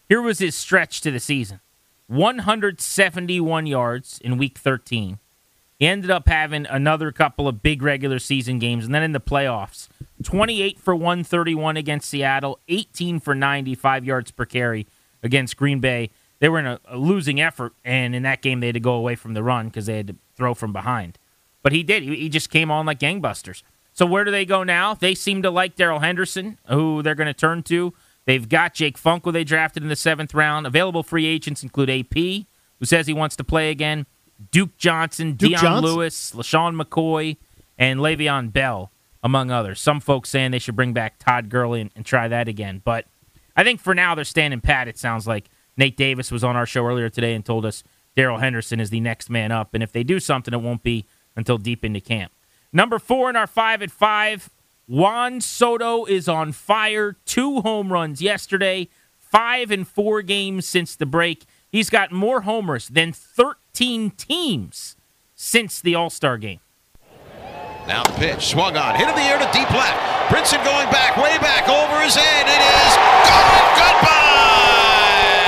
Here was his stretch to the season. one hundred seventy-one yards in week thirteen. He ended up having another couple of big regular season games, and then in the playoffs, twenty-eight for one thirty-one against Seattle, eighteen for ninety-five yards per carry against Green Bay. They were in a, a losing effort, and in that game they had to go away from the run because they had to throw from behind. But he did. He, he just came on like gangbusters. So where do they go now? They seem to like Darrell Henderson, who they're going to turn to. They've got Jake Funk, who they drafted in the seventh round. Available free agents include A P, who says he wants to play again, Duke Johnson, Duke Deion Johnson? Lewis, LaShawn McCoy, and Le'Veon Bell, among others. Some folks saying they should bring back Todd Gurley and, and try that again. But I think for now they're standing pat, it sounds like. Nate Davis was on our show earlier today and told us Darrell Henderson is the next man up. And if they do something, it won't be until deep into camp. Number four in our five at five, Juan Soto is on fire. Two home runs yesterday, five in four games since the break. He's got more homers than thirteen teams since the All-Star game. Now the pitch, swung on, hit in the air to deep left. Brinson going back, way back, over his head. It is gone. Goodbye!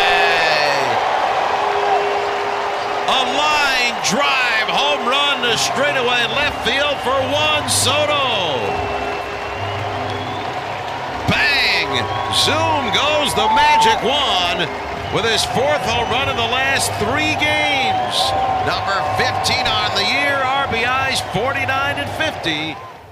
A line drive, home run to straightaway left field for Juan Soto. Bang! Zoom goes the magic Juan with his fourth home run in the last three games. Number fifteen on the year, R B Is forty-nine and fifty.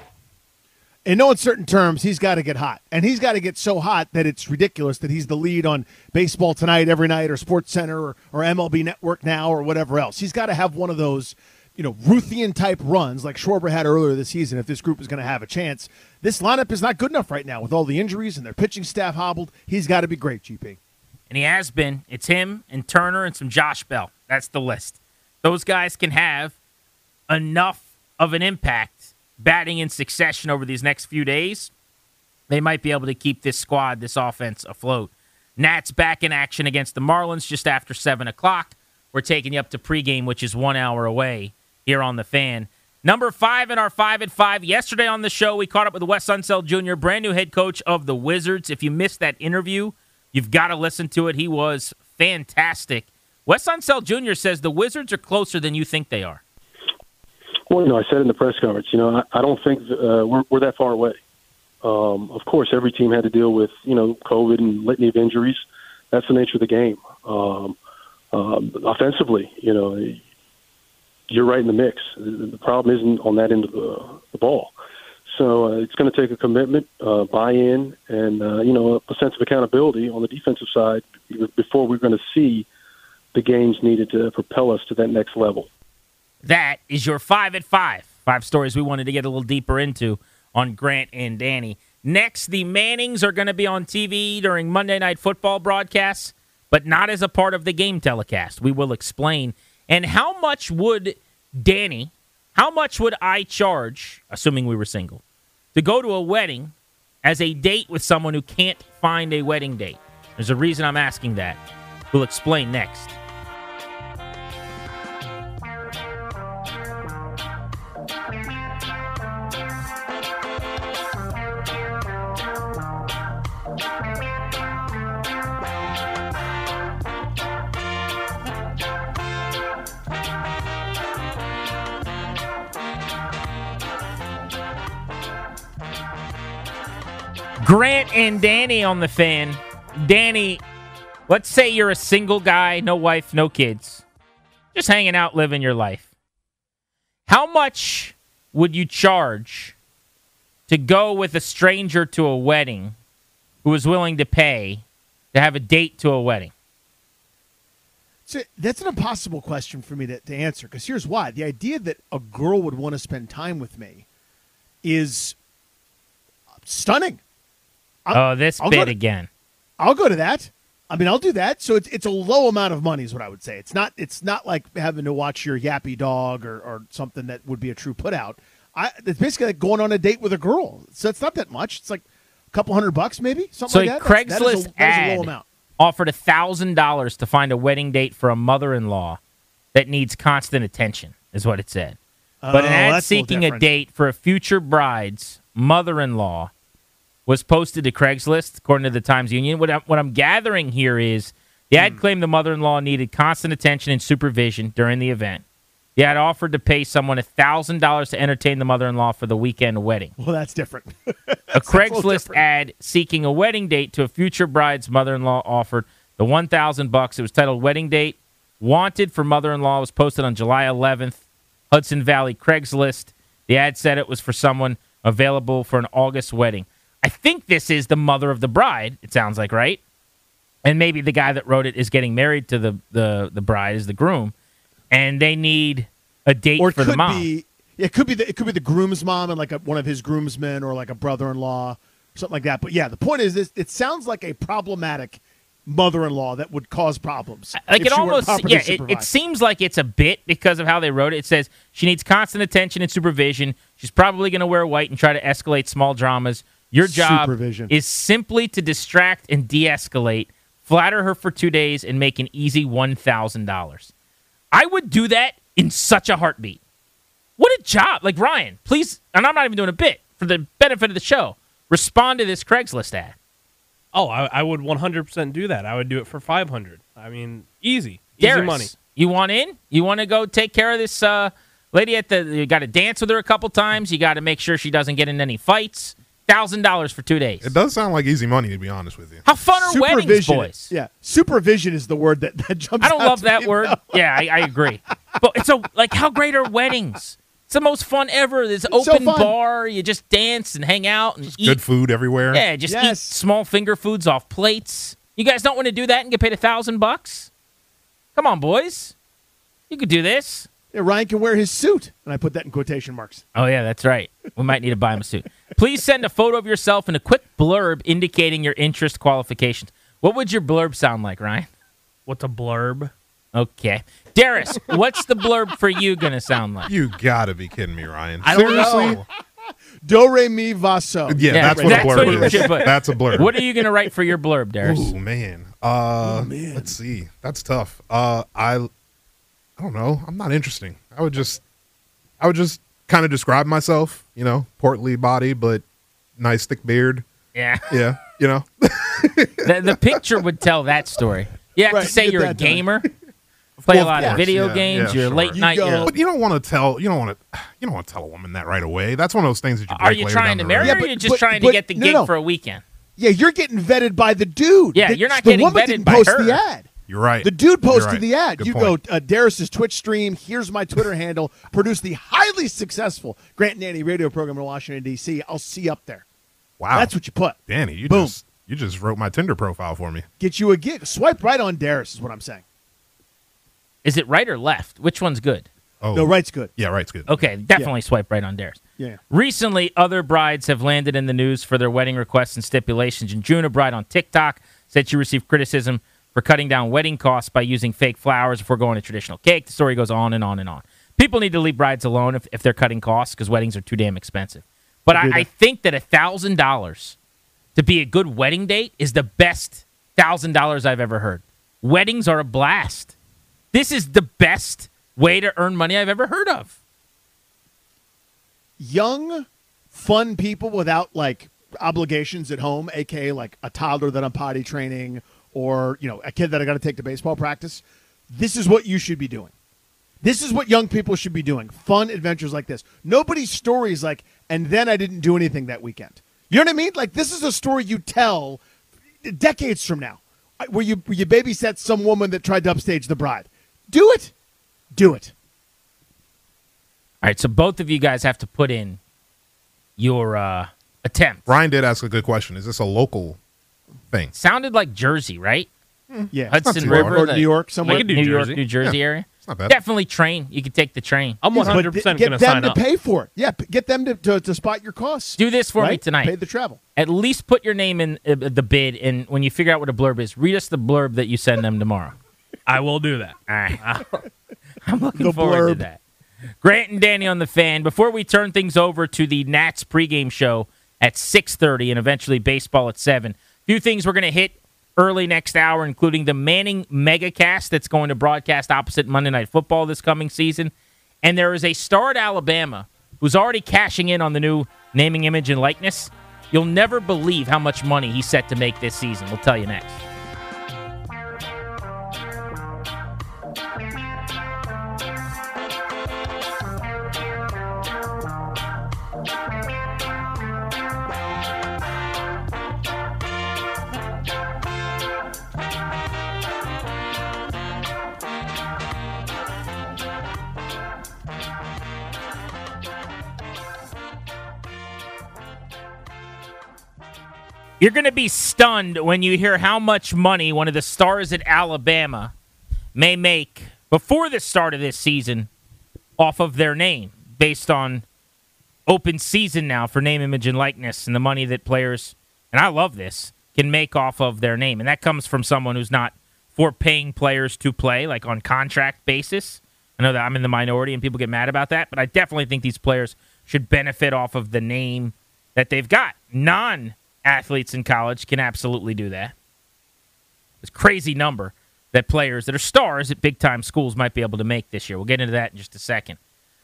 In no uncertain terms, he's got to get hot. And he's got to get so hot that it's ridiculous that he's the lead on Baseball Tonight every night or Sports Center or, or M L B Network Now or whatever else. He's got to have one of those, you know, Ruthian-type runs like Schwarber had earlier this season if this group is going to have a chance. This lineup is not good enough right now with all the injuries and their pitching staff hobbled. He's got to be great, G P. And he has been. It's him and Turner and some Josh Bell. That's the list. Those guys can have enough of an impact batting in succession over these next few days. They might be able to keep this squad, this offense afloat. Nats back in action against the Marlins just after seven o'clock. We're taking you up to pregame, which is one hour away here on The Fan. Number five in our five at five. Yesterday on the show, we caught up with Wes Unseld Junior, brand new head coach of the Wizards. If you missed that interview, you've got to listen to it. He was fantastic. Wes Unseld Junior says the Wizards are closer than you think they are. Well, you know, I said in the press conference, you know, I, I don't think uh, we're, we're that far away. Um, of course, every team had to deal with, you know, COVID and litany of injuries. That's the nature of the game. Um, um, offensively, you know, you're right in the mix. The problem isn't on that end of the, the ball. So uh, it's going to take a commitment, uh, buy-in, and, uh, you know, a sense of accountability on the defensive side before we're going to see the games needed to propel us to that next level. That is your five at five. Five stories we wanted to get a little deeper into on Grant and Danny. Next, the Mannings are going to be on T V during Monday Night Football broadcasts, but not as a part of the game telecast. We will explain. And how much would Danny, how much would I charge, assuming we were single, to go to a wedding as a date with someone who can't find a wedding date? There's a reason I'm asking that. We'll explain next. Grant and Danny on The Fan. Danny, let's say you're a single guy, no wife, no kids, just hanging out, living your life. How much would you charge to go with a stranger to a wedding who is willing to pay to have a date to a wedding? So that's an impossible question for me to, to answer, because here's why. The idea that a girl would want to spend time with me is stunning. I'm, oh, this I'll bit to, again. I'll go to that. I mean, I'll do that. So it's it's a low amount of money is what I would say. It's not it's not like having to watch your yappy dog or, or something that would be a true put out. I, it's basically like going on a date with a girl. So it's not that much. It's like a couple hundred bucks maybe, something so like that. Craigslist that is a, that is a low ad amount. Offered one thousand dollars to find a wedding date for a mother-in-law that needs constant attention, is what it said. Oh, but an ad that's a little seeking a different. date for a future bride's mother-in-law was posted to Craigslist, according to the Times Union. What I'm, what I'm gathering here is the ad claimed the mother-in-law needed constant attention and supervision during the event. The ad offered to pay someone one thousand dollars to entertain the mother-in-law for the weekend wedding. Well, that's different. A Craigslist ad seeking a wedding date to a future bride's mother-in-law offered the one thousand bucks. It was titled "Wedding Date Wanted for Mother-in-Law." It was posted on July eleventh, Hudson Valley Craigslist. The ad said it was for someone available for an August wedding. I think this is the mother of the bride. It sounds like, right? And maybe the guy that wrote it is getting married to the the, the bride, is the groom, and they need a date or it for could the mom. Be, it could be the, it could be the groom's mom and like a, one of his groomsmen or like a brother-in-law, something like that. But yeah, the point is, this: it sounds like a problematic mother-in-law that would cause problems. Like if it she weren't almost, properly yeah. It, it supervised. seems like it's a bit because of how they wrote it. It says she needs constant attention and supervision. She's probably going to wear white and try to escalate small dramas. Your job Supervision. is simply to distract and de-escalate, flatter her for two days, and make an easy one thousand dollars. I would do that in such a heartbeat. What a job. Like, Ryan, please, and I'm not even doing a bit, for the benefit of the show, respond to this Craigslist ad. Oh, I, I would one hundred percent do that. I would do it for five hundred dollars. I mean, easy. Darius, Easy money. You want in? You want to go take care of this uh, lady at the, you got to dance with her a couple times. You got to make sure she doesn't get in any fights. one thousand dollars for two days. It does sound like easy money, to be honest with you. How fun are weddings, Supervision- boys? Yeah, supervision is the word that, that jumps I don't out love to that me, word. though. Yeah, I, I agree. But it's a like, how great are weddings? It's the most fun ever. There's It's so open fun. bar. You just dance and hang out and eat. Good food everywhere. Yeah, just eat Yes. small finger foods off plates. You guys don't want to do that and get paid a thousand bucks? Come on, boys. You could do this. Yeah, Ryan can wear his suit, and I put that in quotation marks. Oh, yeah, that's right. We might need to buy him a suit. Please send a photo of yourself and a quick blurb indicating your interest qualifications. What would your blurb sound like, Ryan? What's a blurb? Okay. Darius, what's the blurb for you going to sound like? You got to be kidding me, Ryan. I don't Seriously? know. Do, re, mi, va, so. Yeah, that's what that's a what you blurb should is. put. That's a blurb. What are you going to write for your blurb, Darius? Ooh, man. Uh, Let's see. That's tough. Uh, I, I don't know. I'm not interesting. I would just, I would just kind of describe myself. You know, portly body, but nice thick beard. Yeah. Yeah. You know. the, the picture would tell that story. You have Right, to say get you're a that done. gamer, play Well, a lot of of course, video yeah, games, yeah, you're sure. late You night. go- You're, But you don't want to tell. You don't want to. You don't want to tell a woman that right away. That's one of those things that you. are break you later trying down to the marry road. her, Yeah, or but- are you just but- trying but- to get the no, gig no. for a weekend? Yeah, you're getting vetted by the dude. Yeah, The- you're not the getting woman vetted didn't by post her. the ad. You're right. The dude You're posted right. the ad. Good you point. go, uh, Darius's Twitch stream. Here's my Twitter handle. Produce the highly successful Grant and Danny radio program in Washington, D C. I'll see you up there. Wow. That's what you put. Danny, you Boom. just you just wrote my Tinder profile for me. Get you a gig. Swipe right on Darius is what I'm saying. Is it right or left? Which one's good? Oh, No, right's good. Yeah, right's good. Okay, definitely swipe right on Darius. Yeah. Recently, other brides have landed in the news for their wedding requests and stipulations. In June, a bride on TikTok said she received criticism for cutting down wedding costs by using fake flowers before going to traditional cake. The story goes on and on and on. People need to leave brides alone if, if they're cutting costs because weddings are too damn expensive. But I, I think that one thousand dollars to be a good wedding date is the best one thousand dollars I've ever heard. Weddings are a blast. This is the best way to earn money I've ever heard of. Young, fun people without like obligations at home, aka like a toddler that I'm potty training, or you know, a kid that I got to take to baseball practice. This is what you should be doing. This is what young people should be doing. Fun adventures like this. Nobody's story is like, and then I didn't do anything that weekend. You know what I mean? Like this is a story you tell decades from now, where you where you babysat some woman that tried to upstage the bride. Do it. Do it. All right, so both of you guys have to put in your uh, attempt. Ryan did ask a good question. Is this a local thing? Sounded like Jersey, right? Yeah. Hudson too River, hard. Or the- New York, somewhere. I could do New York, Jersey. New Jersey Yeah. area. It's not bad. Definitely train. You could take the train. I'm Yes, one hundred but percent get going to them sign to up. pay for it. Yeah, p- get them to, to, to spot your costs. Do this for me right? tonight. Pay the travel. At least put your name in uh, the bid, and when you figure out what a blurb is, read us the blurb that you send them tomorrow. I will do that. All right. I'm looking The forward to blurb. that. Grant and Danny on the Fan. Before we turn things over to the Nats pregame show at six thirty and eventually baseball at seven, a few things we're going to hit early next hour, including the Manning Megacast that's going to broadcast opposite Monday Night Football this coming season. And there is a star at Alabama who's already cashing in on the new naming, image, and likeness. You'll never believe how much money he's set to make this season. We'll tell you next. You're going to be stunned when you hear how much money one of the stars at Alabama may make before the start of this season off of their name, based on open season now for name, image, and likeness, and the money that players, and I love this, can make off of their name. And that comes from someone who's not for paying players to play, like on contract basis. I know that I'm in the minority and people get mad about that, but I definitely think these players should benefit off of the name that they've got. Non athletes in college can absolutely do that. It's a crazy number that players that are stars at big-time schools might be able to make this year. We'll get into that in just a second.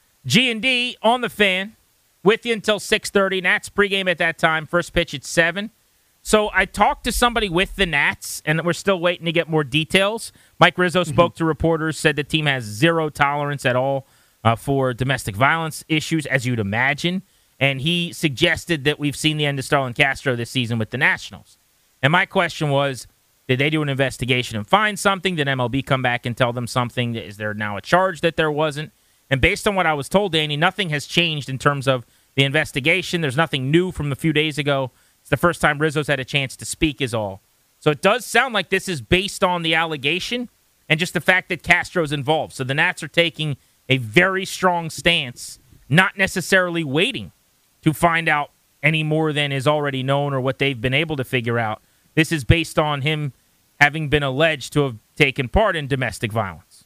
G and D on the Fan with you until six thirty. Nats pregame at that time. First pitch at seven. So I talked to somebody with the Nats, and we're still waiting to get more details. Mike Rizzo spoke mm-hmm. to reporters, said the team has zero tolerance at all uh, for domestic violence issues, as you'd imagine. And he suggested that we've seen the end of Starlin Castro this season with the Nationals. And my question was, did they do an investigation and find something? Did M L B come back and tell them something? Is there now a charge that there wasn't? And based on what I was told, Danny, nothing has changed in terms of the investigation. There's nothing new from a few days ago. It's the first time Rizzo's had a chance to speak is all. So it does sound like this is based on the allegation and just the fact that Castro's involved. So the Nats are taking a very strong stance, not necessarily waiting to find out any more than is already known or what they've been able to figure out. This is based on him having been alleged to have taken part in domestic violence.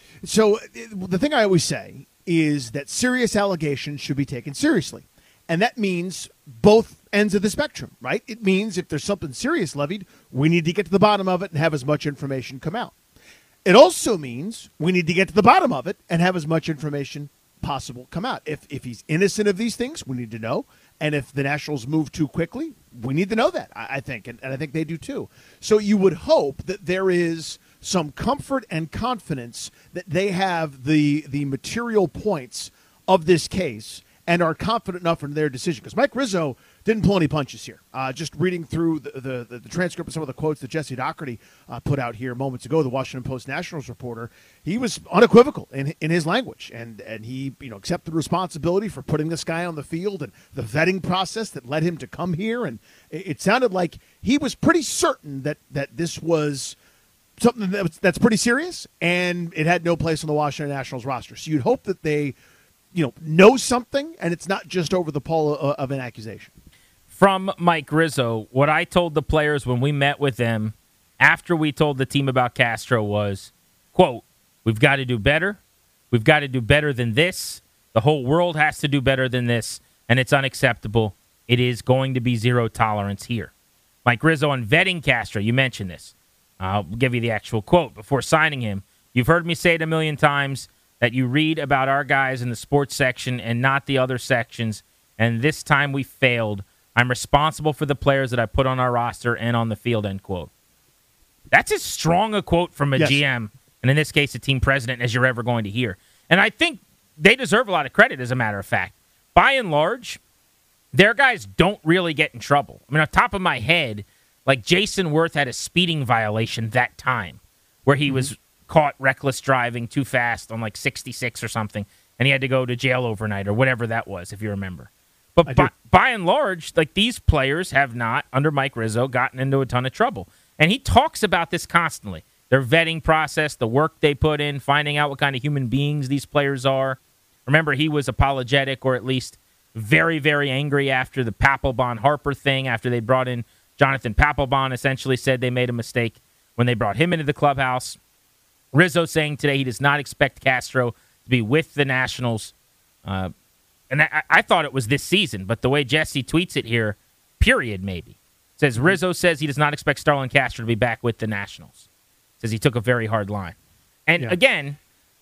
So the thing I always say is that serious allegations should be taken seriously. And that means both ends of the spectrum, right? It means if there's something serious levied, we need to get to the bottom of it and have as much information come out. It also means we need to get to the bottom of it and have as much information possible come out. If if he's innocent of these things, we need to know. And if the Nationals move too quickly, we need to know that, I, I think. And, and I think they do too. So you would hope that there is some comfort and confidence that they have the the material points of this case and are confident enough in their decision. Because Mike Rizzo didn't pull any punches here. Uh, just reading through the, the, the, the transcript of some of the quotes that Jesse Doherty uh, put out here moments ago, the Washington Post Nationals reporter, he was unequivocal in in his language. And, and he you know accepted responsibility for putting this guy on the field and the vetting process that led him to come here. And it, it sounded like he was pretty certain that, that this was something that was, that's pretty serious, and it had no place on the Washington Nationals roster. So you'd hope that they you know, know something, and it's not just over the pole of an accusation. From Mike Rizzo, what I told the players when we met with them after we told the team about Castro was, quote, we've got to do better. We've got to do better than this. The whole world has to do better than this, and it's unacceptable. It is going to be zero tolerance here. Mike Rizzo on vetting Castro, you mentioned this. I'll give you the actual quote. Before signing him, you've heard me say it a million times, that you read about our guys in the sports section and not the other sections, and this time we failed. I'm responsible for the players that I put on our roster and on the field, end quote. That's as strong a quote from a yes. G M, and in this case a team president, as you're ever going to hear. And I think they deserve a lot of credit, as a matter of fact. By and large, their guys don't really get in trouble. I mean, on top of my head, like Jason Worth had a speeding violation that time where he mm-hmm. was caught reckless driving too fast on like sixty-six or something, and he had to go to jail overnight or whatever that was, if you remember. But by, by and large, like these players have not, under Mike Rizzo, gotten into a ton of trouble. And he talks about this constantly. Their vetting process, the work they put in, finding out what kind of human beings these players are. Remember, he was apologetic, or at least very, very angry after the Papelbon-Harper thing, after they brought in Jonathan Papelbon, essentially said they made a mistake when they brought him into the clubhouse. Rizzo saying today he does not expect Castro to be with the Nationals. Uh, and I, I thought it was this season, but the way Jesse tweets it here, period, maybe. Says Rizzo says he does not expect Starlin Castro to be back with the Nationals. Says he took a very hard line. And yeah. again,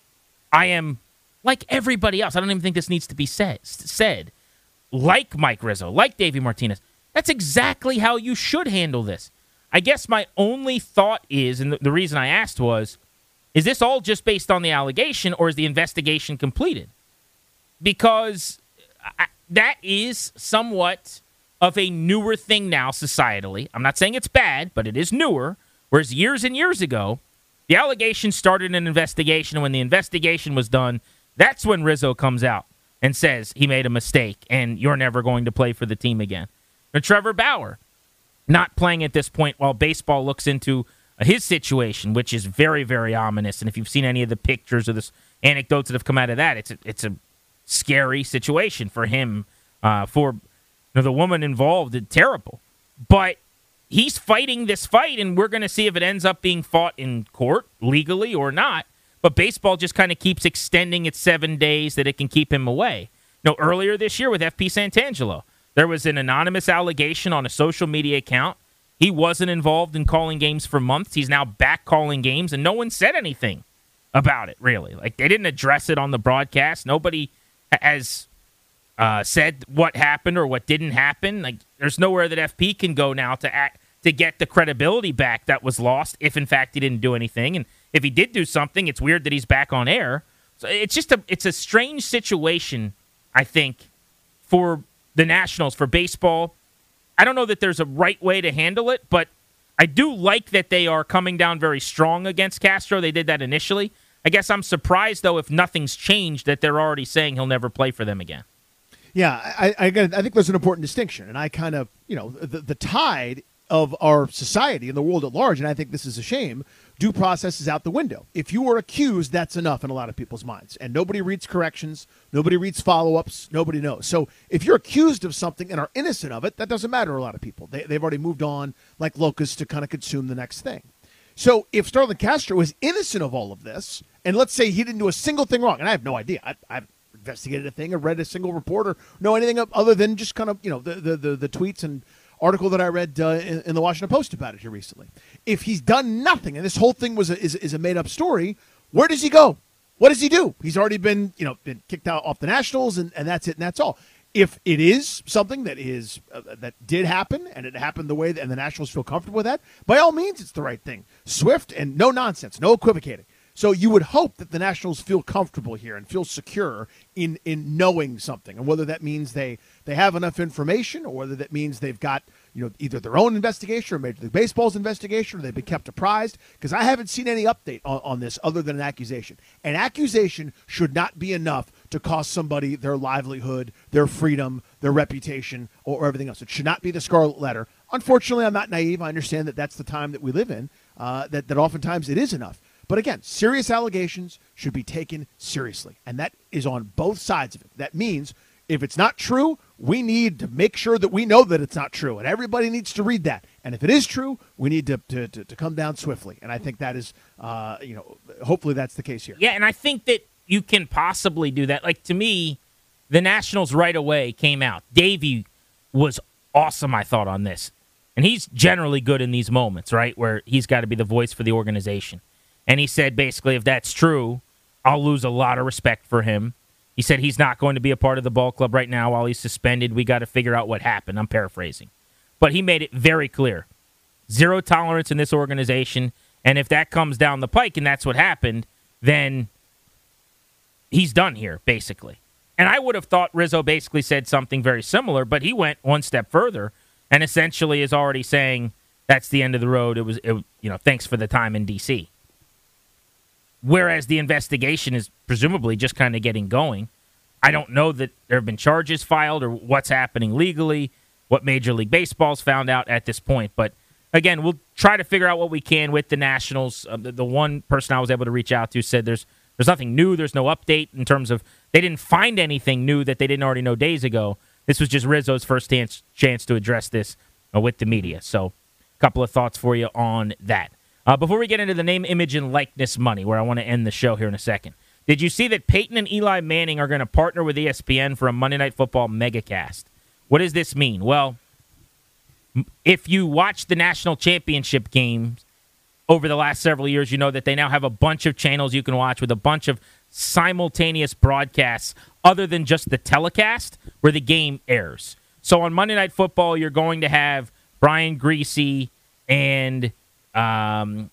I am, like everybody else, I don't even think this needs to be said, said. Like Mike Rizzo, like Davey Martinez, That's exactly how you should handle this. I guess my only thought is, and the, the reason I asked was, is this all just based on the allegation, or is the investigation completed? Because I, that is somewhat of a newer thing now societally. I'm not saying it's bad, but it is newer. Whereas years and years ago, the allegation started an investigation, and when the investigation was done, that's when Rizzo comes out and says he made a mistake and you're never going to play for the team again. And Trevor Bauer not playing at this point while baseball looks into his situation, which is very, very ominous. And if you've seen any of the pictures or the anecdotes that have come out of that, it's a, it's a scary situation for him, uh, for you know, the woman involved. It's terrible. But he's fighting this fight, and we're going to see if it ends up being fought in court legally or not. But baseball just kind of keeps extending its seven days that it can keep him away. You know, earlier this year with F P Santangelo, there was an anonymous allegation on a social media account. He wasn't involved in calling games for months. He's now back calling games, and no one said anything about it, really. Like, they didn't address it on the broadcast. Nobody has uh, said what happened or what didn't happen. Like, there's nowhere that F P can go now to act, to get the credibility back that was lost if, in fact, he didn't do anything. And if he did do something, it's weird that he's back on air. So it's just a it's a strange situation, I think, for the Nationals, for baseball. I don't know that there's a right way to handle it, but I do like that they are coming down very strong against Castro. They did that initially. I guess I'm surprised, though, if nothing's changed, that they're already saying he'll never play for them again. Yeah, I, I, I think there's an important distinction, and I kind of, you know, the, the tide of our society and the world at large, and I think this is a shame, due process is out the window. If you were accused, that's enough in a lot of people's minds. And nobody reads corrections. Nobody reads follow-ups. Nobody knows. So if you're accused of something and are innocent of it, that doesn't matter to a lot of people. They, they've already moved on like locusts to kind of consume the next thing. So if Starlin Castro is innocent of all of this, and let's say he didn't do a single thing wrong, and I have no idea. I, I've investigated a thing or read a single report or know anything other than just kind of, you know, the, the, the, the tweets and article that I read uh, in, in the Washington Post about it here recently. If he's done nothing, and this whole thing was a, is, is a made-up story, where does he go? What does he do? He's already been, you know, been kicked out off the Nationals, and, and that's it, and that's all. If it is something that is uh, that did happen, and it happened the way that, and the Nationals feel comfortable with that, by all means, it's the right thing. Swift and no nonsense, no equivocating. So you would hope that the Nationals feel comfortable here and feel secure in, in knowing something, and whether that means they, they have enough information, or whether that means they've got, you know, either their own investigation or Major League Baseball's investigation, or they've been kept apprised, because I haven't seen any update on, on this other than an accusation. An accusation should not be enough to cost somebody their livelihood, their freedom, their reputation, or, or everything else. It should not be the scarlet letter. Unfortunately, I'm not naive. I understand that that's the time that we live in, uh, that, that oftentimes it is enough. But again, serious allegations should be taken seriously, and that is on both sides of it. That means if it's not true, we need to make sure that we know that it's not true, and everybody needs to read that. And if it is true, we need to to, to, to come down swiftly. And I think that is, uh, you know, hopefully that's the case here. Yeah, and I think that you can possibly do that. Like, to me, the Nationals right away came out. Davey was awesome, I thought, on this. And he's generally good in these moments, right, where he's got to be the voice for the organization. And he said, basically, if that's true, I'll lose a lot of respect for him. He said he's not going to be a part of the ball club right now while he's suspended. We got to figure out what happened. I'm paraphrasing. But he made it very clear. Zero tolerance in this organization. And if that comes down the pike and that's what happened, then he's done here, basically. And I would have thought Rizzo basically said something very similar, but he went one step further and essentially is already saying that's the end of the road. It was, it, you know, thanks for the time in D C Whereas the investigation is presumably just kind of getting going. I don't know that there have been charges filed or what's happening legally, what Major League Baseball's found out at this point. But, again, we'll try to figure out what we can with the Nationals. Uh, the, the one person I was able to reach out to said there's there's nothing new. There's no update in terms of they didn't find anything new that they didn't already know days ago. This was just Rizzo's first chance, chance to address this uh, with the media. So a couple of thoughts for you on that. Uh, before we get into the name, image, and likeness money, where I want to end the show here in a second, did you see that Peyton and Eli Manning are going to partner with E S P N for a Monday Night Football megacast? What does this mean? Well, if you watch the national championship games over the last several years, you know that they now have a bunch of channels you can watch with a bunch of simultaneous broadcasts other than just the telecast where the game airs. So on Monday Night Football, you're going to have Brian Greasy and um,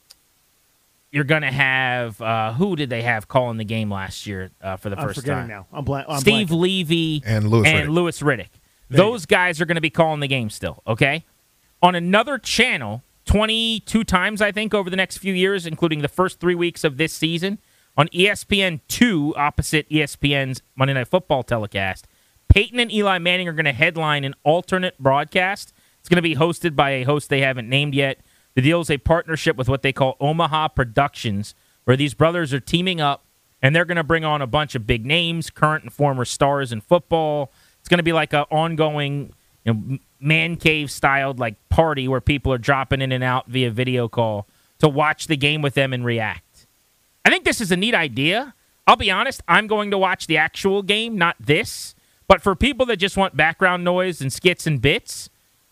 you're going to have uh, who did they have calling the game last year uh, for the I'm first forgetting time? now. I'm, blank. I'm Steve blanking. Levy And Louis and Riddick. Louis Riddick. There you Those guys are going to be calling the game still, okay? On another channel, twenty-two times, I think, over the next few years, including the first three weeks of this season, on E S P N two, opposite E S P N's Monday Night Football telecast, Peyton and Eli Manning are going to headline an alternate broadcast. It's going to be hosted by a host they haven't named yet. The deal is a partnership with what they call Omaha Productions, where these brothers are teaming up, and they're going to bring on a bunch of big names, current and former stars in football. It's going to be like an ongoing, you know, man cave styled like party where people are dropping in and out via video call to watch the game with them and react. I think this is a neat idea. I'll be honest, I'm going to watch the actual game, not this. But for people that just want background noise and skits and bits,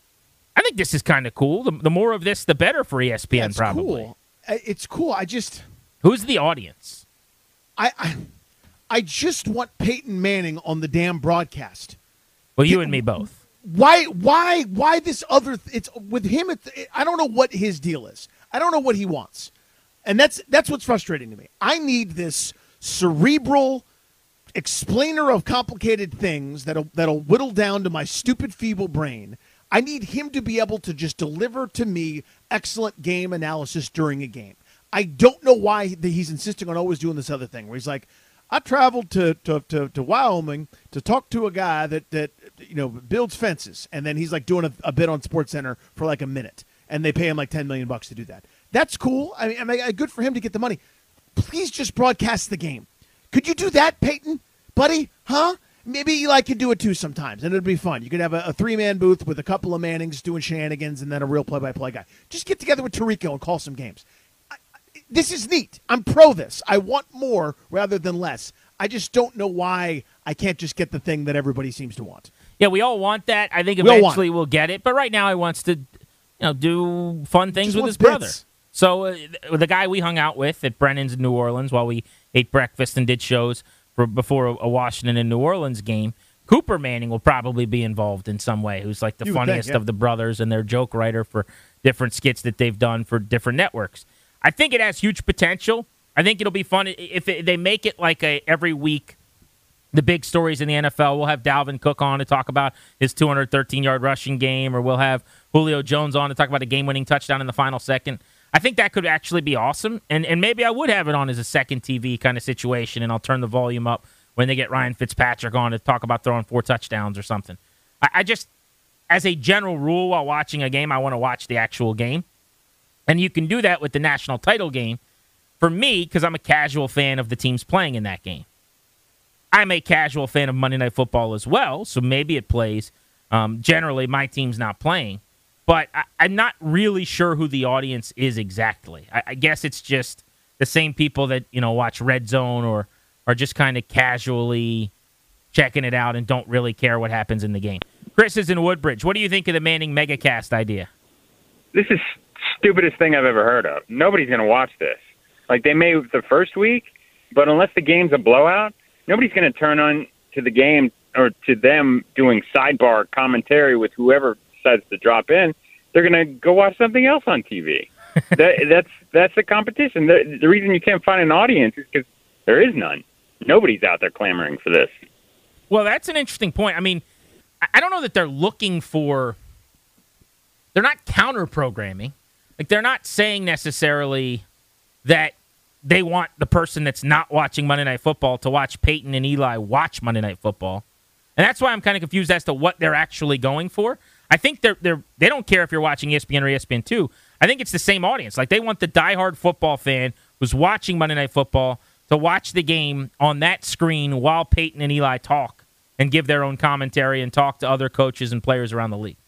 I think this is kind of cool. The, the more of this, the better for E S P N, Yeah, it's probably. cool. Uh, It's cool. I just Who's the audience? I, I I just want Peyton Manning on the damn broadcast. Well, you and me both. Why why why this other th- it's with him it's, I don't know what his deal is. I don't know what he wants. And that's that's what's frustrating to me. I need this cerebral explainer of complicated things that'll that'll whittle down to my stupid feeble brain. I need him to be able to just deliver to me excellent game analysis during a game. I don't know why he's insisting on always doing this other thing where he's like, I traveled to, to, to, to Wyoming to talk to a guy that, that you know builds fences, and then he's like doing a, a bit on SportsCenter for like a minute, and they pay him like ten million bucks to do that. That's cool. I mean, I mean, good for him to get the money. Please just broadcast the game. Could you do that, Peyton, buddy? Huh? Maybe Eli could do it too sometimes, and it'd be fun. You could have a, a three-man booth with a couple of Mannings doing shenanigans, and then a real play-by-play guy. Just get together with Tirico and call some games. I, I, this is neat. I'm pro this. I want more rather than less. I just don't know why I can't just get the thing that everybody seems to want. Yeah, we all want that. I think We all eventually we'll get it. But right now, he wants to, you know, do fun things Just with wants his brother. bits. So uh, the guy we hung out with at Brennan's in New Orleans while we ate breakfast and did shows for before a, a Washington and New Orleans game, Cooper Manning will probably be involved in some way, who's like the You would think, funniest yeah. of the brothers and their joke writer for different skits that they've done for different networks. I think it has huge potential. I think it'll be fun if it, they make it like a every week. The big stories in the N F L. We'll have Dalvin Cook on to talk about his two hundred thirteen yard rushing game, or we'll have Julio Jones on to talk about a game-winning touchdown in the final second. I think that could actually be awesome, and and maybe I would have it on as a second T V kind of situation, and I'll turn the volume up when they get Ryan Fitzpatrick on to talk about throwing four touchdowns or something. I, I just, as a general rule, while watching a game, I want to watch the actual game, and you can do that with the national title game. For me, because I'm a casual fan of the teams playing in that game. I'm a casual fan of Monday Night Football as well, so maybe it plays. Um, generally, my team's not playing. But I, I'm not really sure who the audience is exactly. I, I guess it's just the same people that, you know, watch Red Zone or are just kind of casually checking it out and don't really care what happens in the game. Chris is in Woodbridge. What do you think of the Manning Megacast idea? This is stupidest thing I've ever heard of. Nobody's going to watch this. Like, they may the first week, but unless the game's a blowout, nobody's going to turn on to the game or to them doing sidebar commentary with whoever decides to drop in. They're going to go watch something else on T V. that, that's that's the competition. The, the reason you can't find an audience is because there is none. Nobody's out there clamoring for this. Well, that's an interesting point. I mean, I- I don't know that they're looking for – they're not counter-programming. Like, they're not saying necessarily that they want the person that's not watching Monday Night Football to watch Peyton and Eli watch Monday Night Football. And that's why I'm kind of confused as to what they're actually going for. I think they're they're they don't care if you're watching E S P N or E S P N two. I think it's the same audience. Like, they want the diehard football fan who's watching Monday Night Football to watch the game on that screen while Peyton and Eli talk and give their own commentary and talk to other coaches and players around the league.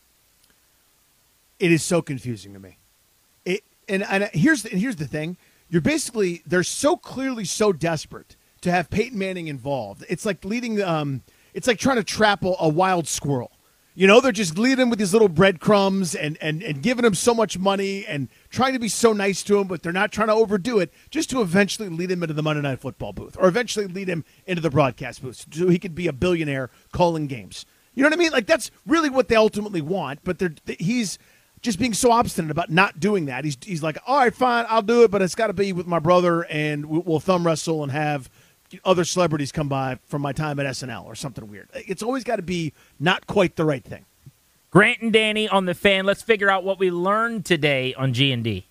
It is so confusing to me. It and, and here's the, and here's the thing. You're basically they're so clearly so desperate to have Peyton Manning involved. It's like leading um it's like trying to trap a, a wild squirrel. You know, they're just leading him with these little breadcrumbs and, and, and giving him so much money and trying to be so nice to him, but they're not trying to overdo it, just to eventually lead him into the Monday Night Football booth or eventually lead him into the broadcast booth so he could be a billionaire calling games. You know what I mean? Like, that's really what they ultimately want, but they're, he's just being so obstinate about not doing that. He's he's like, all right, fine, I'll do it, but it's got to be with my brother, and we'll thumb wrestle and have other celebrities come by from my time at S N L or something weird. It's always got to be not quite the right thing. Grant and Danny on the Fan. Let's figure out what we learned today on G and D.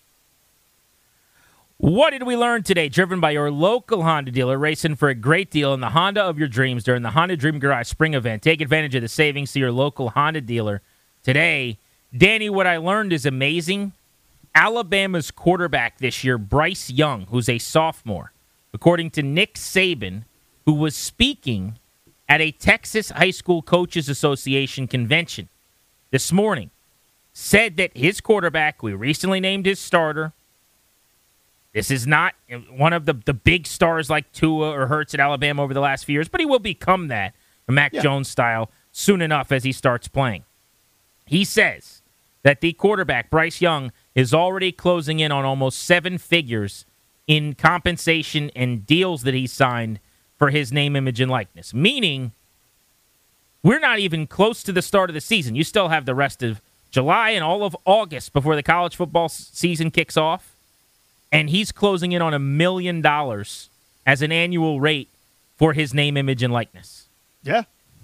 What did we learn today? Driven by your local Honda dealer, racing for a great deal in the Honda of your dreams during the Honda Dream Garage Spring Event. Take advantage of the savings to your local Honda dealer today. Danny, what I learned is amazing. Alabama's quarterback this year, Bryce Young, who's a sophomore, according to Nick Saban, who was speaking at a Texas High School Coaches Association convention this morning, said that his quarterback, we recently named his starter. This is not one of the, the big stars like Tua or Hurts at Alabama over the last few years, but he will become that, Mac yeah. Jones style, soon enough as he starts playing. He says that the quarterback, Bryce Young, is already closing in on almost seven figures in compensation and deals that he signed for his name, image, and likeness, meaning we're not even close to the start of the season. You still have the rest of July and all of August before the college football season kicks off, and he's closing in on a million dollars as an annual rate for his name, image, and likeness. Yeah.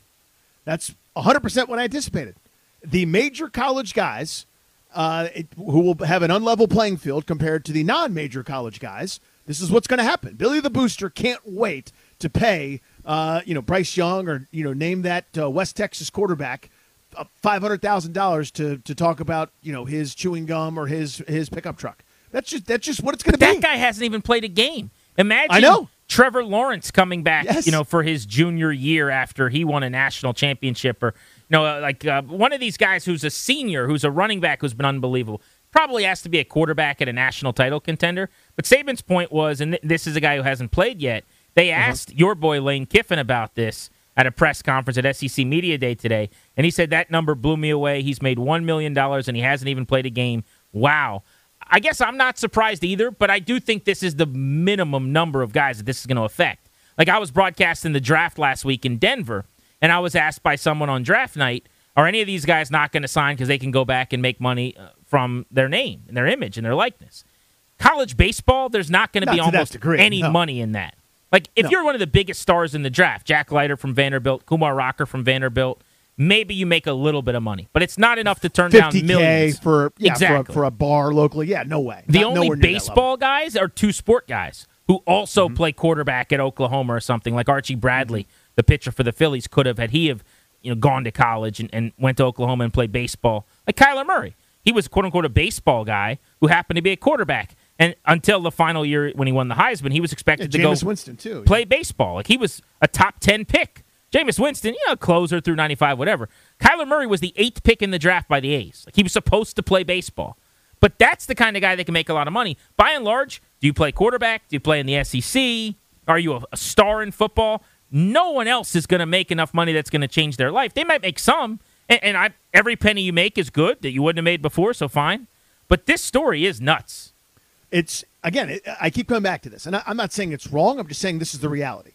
That's one hundred percent what I anticipated. The major college guys uh, it, who will have an unlevel playing field compared to the non-major college guys, this is what's going to happen. Billy the Booster can't wait to pay uh, you know, Bryce Young or you know name that uh, West Texas quarterback uh, five hundred thousand dollars to to talk about you know his chewing gum or his his pickup truck. That's just that's just what it's going to be. That guy hasn't even played a game. Imagine I know. Trevor Lawrence coming back, yes. you know, for his junior year after he won a national championship, or you know, like uh, one of these guys who's a senior, who's a running back who's been unbelievable. Probably has to be a quarterback at a national title contender. But Saban's point was, and th- this is a guy who hasn't played yet. They asked uh-huh. your boy Lane Kiffin about this at a press conference at S E C Media Day today, and he said that number blew me away. He's made one million dollars, and he hasn't even played a game. Wow. I guess I'm not surprised either, but I do think this is the minimum number of guys that this is going to affect. Like, I was broadcasting the draft last week in Denver, and I was asked by someone on draft night, are any of these guys not going to sign because they can go back and make money from their name and their image and their likeness? College baseball, there's not going to be almost any no. money in that. Like, if no. you're one of the biggest stars in the draft, Jack Leiter from Vanderbilt, Kumar Rocker from Vanderbilt, maybe you make a little bit of money, but it's not enough to turn down millions. for yeah, exactly. for, a, for a bar locally. Yeah, no way. The not, only baseball guys are two sport guys who also mm-hmm. play quarterback at Oklahoma or something, like Archie Bradley, mm-hmm. the pitcher for the Phillies, could have had he have you know gone to college and, and went to Oklahoma and played baseball. Like Kyler Murray, he was quote unquote a baseball guy who happened to be a quarterback, and until the final year when he won the Heisman, he was expected yeah, to Jameis go Winston too, play yeah. baseball. Like he was a top ten pick. Jameis Winston, you know, closer through ninety-five, whatever. Kyler Murray was the eighth pick in the draft by the A's. Like, he was supposed to play baseball. But that's the kind of guy that can make a lot of money. By and large, do you play quarterback? Do you play in the S E C? Are you a, a star in football? No one else is going to make enough money that's going to change their life. They might make some, and, and I, every penny you make is good that you wouldn't have made before, so fine. But this story is nuts. It's, again, it, I keep coming back to this, and I, I'm not saying it's wrong. I'm just saying this is the reality.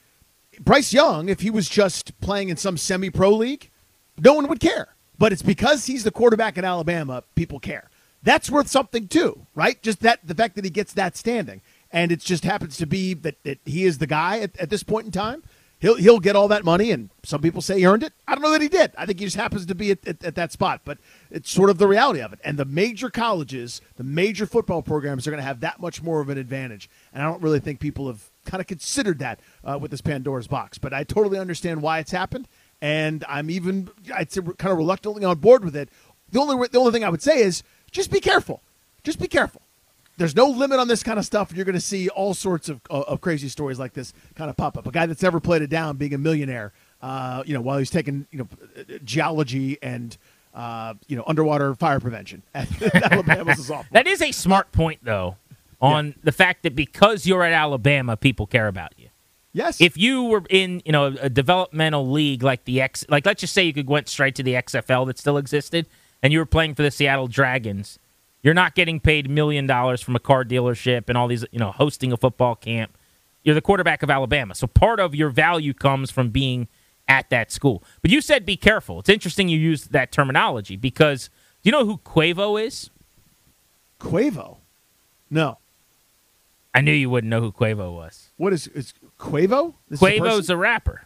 Bryce Young, if he was just playing in some semi-pro league, no one would care. But it's because he's the quarterback in Alabama, people care. That's worth something too, right? Just that the fact that he gets that standing. And it just happens to be that, that he is the guy at, at this point in time. He'll he'll get all that money, and some people say he earned it. I don't know that he did. I think he just happens to be at, at, at that spot. But it's sort of the reality of it. And the major colleges, the major football programs are going to have that much more of an advantage. And I don't really think people have kind of considered that uh, with this Pandora's box. But I totally understand why it's happened, and I'm even I'd say kind of reluctantly on board with it. The only the only thing I would say is just be careful. Just be careful. There's no limit on this kind of stuff. You're going to see all sorts of, of of crazy stories like this kind of pop up. A guy that's never played it down, being a millionaire, uh, you know, while he's taking you know geology and uh, you know underwater fire prevention at Alabama's softball. That is a smart point, though, on yeah. the fact that because you're at Alabama, people care about you. Yes. If you were in you know a developmental league like the X, like let's just say you could went straight to the X F L that still existed, and you were playing for the Seattle Dragons. You're not getting paid a million dollars from a car dealership and all these, you know, hosting a football camp. You're the quarterback of Alabama. So part of your value comes from being at that school. But you said be careful. It's interesting you used that terminology because do you know who Quavo is? Quavo? No. I knew you wouldn't know who Quavo was. What is, is Quavo? This Quavo's is a, a rapper.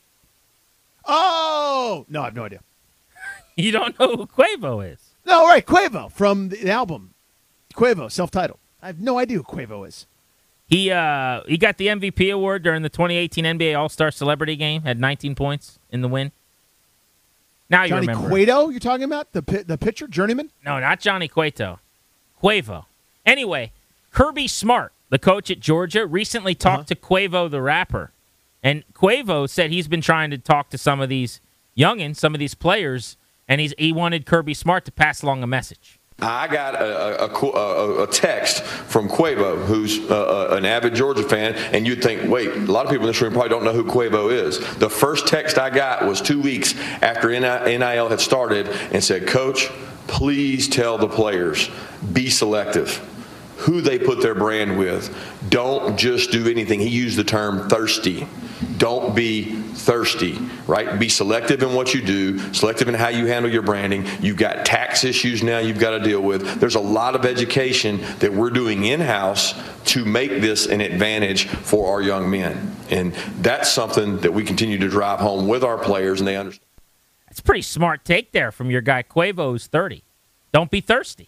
Oh! No, I have no idea. You don't know who Quavo is? No, right, Quavo from the album. Quavo, self-titled. I have no idea who Quavo is. He uh he got the M V P award during the twenty eighteen N B A All-Star Celebrity Game. Had nineteen points in the win. Now you Johnny remember. Cueto, you're talking about? The the pitcher, journeyman? No, not Johnny Cueto. Quavo. Anyway, Kirby Smart, the coach at Georgia, recently talked Uh-huh. to Quavo the rapper. And Quavo said he's been trying to talk to some of these youngins, some of these players, and he's he wanted Kirby Smart to pass along a message. I got a, a, a, a text from Quavo, who's uh, an avid Georgia fan, and you'd think, wait, a lot of people in this room probably don't know who Quavo is. The first text I got was two weeks after N I L had started and said, Coach, please tell the players, be selective. Who they put their brand with. Don't just do anything. He used the term thirsty. Don't be thirsty, right? Be selective in what you do, selective in how you handle your branding. You've got tax issues now you've got to deal with. There's a lot of education that we're doing in-house to make this an advantage for our young men. And that's something that we continue to drive home with our players, and they understand. That's a pretty smart take there from your guy Quavo, who's thirty. Don't be thirsty.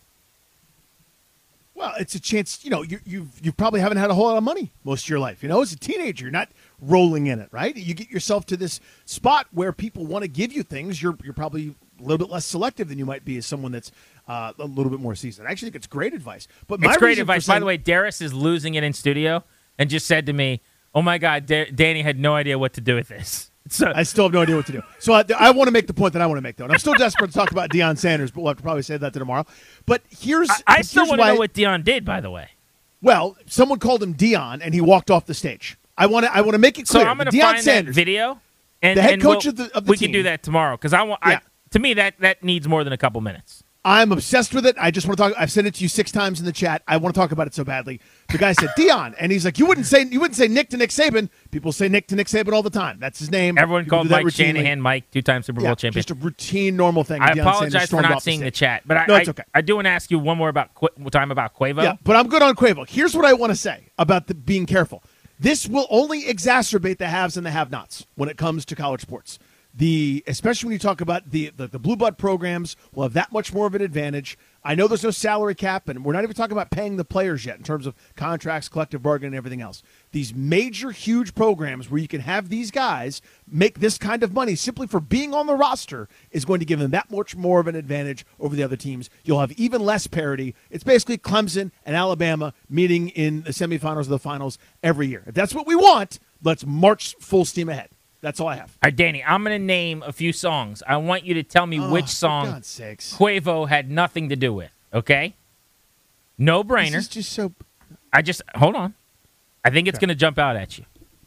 Well, it's a chance, you know, you you you probably haven't had a whole lot of money most of your life. You know, as a teenager, you're not rolling in it, right? You get yourself to this spot where people want to give you things. You're you're probably a little bit less selective than you might be as someone that's uh, a little bit more seasoned. I actually think it's great advice. But my It's great reason for advice. saying- By the way, Darius is losing it in studio and just said to me, oh, my God, Da- Danny had no idea what to do with this. So I still have no idea what to do. So I, I want to make the point that I want to make, though. And I'm still desperate to talk about Deion Sanders, but we'll have to probably say that to tomorrow. But here's I, I still here's want to why- know what Deion did, by the way. Well, someone called him Deion, and he walked off the stage. I want to I want to make it So clear. I'm going to Deion find Sanders, that video. And, the head and coach we'll- of the of the We team. can do that tomorrow because I want. I, Yeah. to me, that, that needs more than a couple minutes. I'm obsessed with it. I just want to talk. I've sent it to you six times in the chat. I want to talk about it so badly. The guy said Deion, and he's like, you wouldn't say you wouldn't say Nick to Nick Saban. People say Nick to Nick Saban all the time. That's his name. Everyone People called do that Mike routinely. Shanahan Mike, two-time Super Bowl Yeah, champion. just a routine, normal thing. I Deion Sanders apologize for stormed not off the seeing the stage. chat, but I, no, it's I, okay. I do want to ask you one more about Qu- time about Quavo. Yeah, but I'm good on Quavo. Here's what I want to say about the, being careful. This will only exacerbate the haves and the have-nots when it comes to college sports. The especially when you talk about the, the the blue blood programs will have that much more of an advantage. I know there's no salary cap, and we're not even talking about paying the players yet in terms of contracts, collective bargaining, and everything else. These major, huge programs where you can have these guys make this kind of money simply for being on the roster is going to give them that much more of an advantage over the other teams. You'll have even less parity. It's basically Clemson and Alabama meeting in the semifinals or the finals every year. If that's what we want, let's march full steam ahead. That's all I have. All right, Danny, I'm going to name a few songs. I want you to tell me Oh, which for song God's sakes. Quavo had nothing to do with, okay? No brainer. This is just so... I just, hold on. I think it's Okay. going to jump out at you.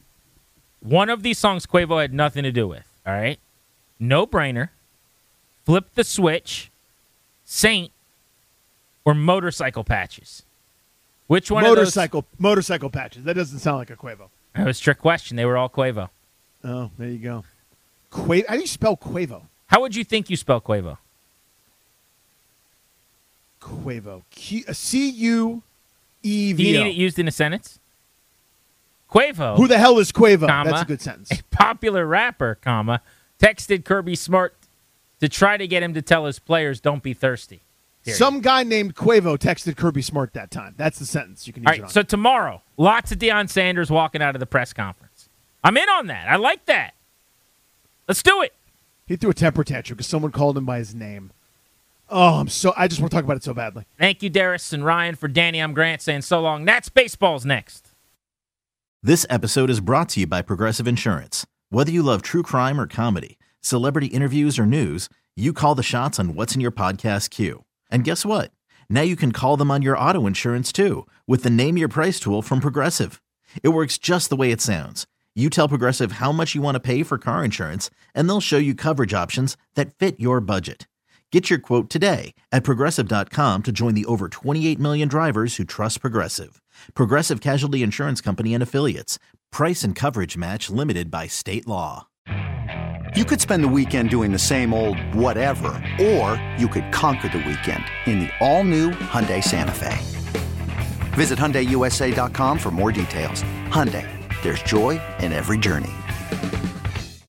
One of these songs Quavo had nothing to do with, all right? No brainer, Flip the Switch, Saint, or Motorcycle Patches. Which one motorcycle, Motorcycle patches. That doesn't sound like a Quavo. of those? That was a trick question. They were all Quavo. Oh, there you go. Quavo. How do you spell Quavo? How would you think you spell Quavo? Quavo. Q- C U E Do you V O. need it used in a sentence? Quavo. Who the hell is Quavo? Comma, That's a good sentence. A popular rapper, comma, texted Kirby Smart to try to get him to tell his players, don't be thirsty. Period. Some guy named Quavo texted Kirby Smart that time. That's the sentence you can use All it right, on. so tomorrow, lots of Deion Sanders walking out of the press conference. I'm in on that. I like that. Let's do it. He threw a temper tantrum because someone called him by his name. Oh, I'm so. I just want to talk about it so badly. Thank you, Darius and Ryan. For Danny, I'm Grant saying so long. Nats Baseball's next. This episode is brought to you by Progressive Insurance. Whether you love true crime or comedy, celebrity interviews or news, you call the shots on what's in your podcast queue. And guess what? Now you can call them on your auto insurance too with the Name Your Price tool from Progressive. It works just the way it sounds. You tell Progressive how much you want to pay for car insurance, and they'll show you coverage options that fit your budget. Get your quote today at Progressive dot com to join the over twenty-eight million drivers who trust Progressive. Progressive Casualty Insurance Company and Affiliates. Price and coverage match limited by state law. You could spend the weekend doing the same old whatever, or you could conquer the weekend in the all-new Hyundai Santa Fe. Visit Hyundai U S A dot com for more details. Hyundai, there's joy in every journey.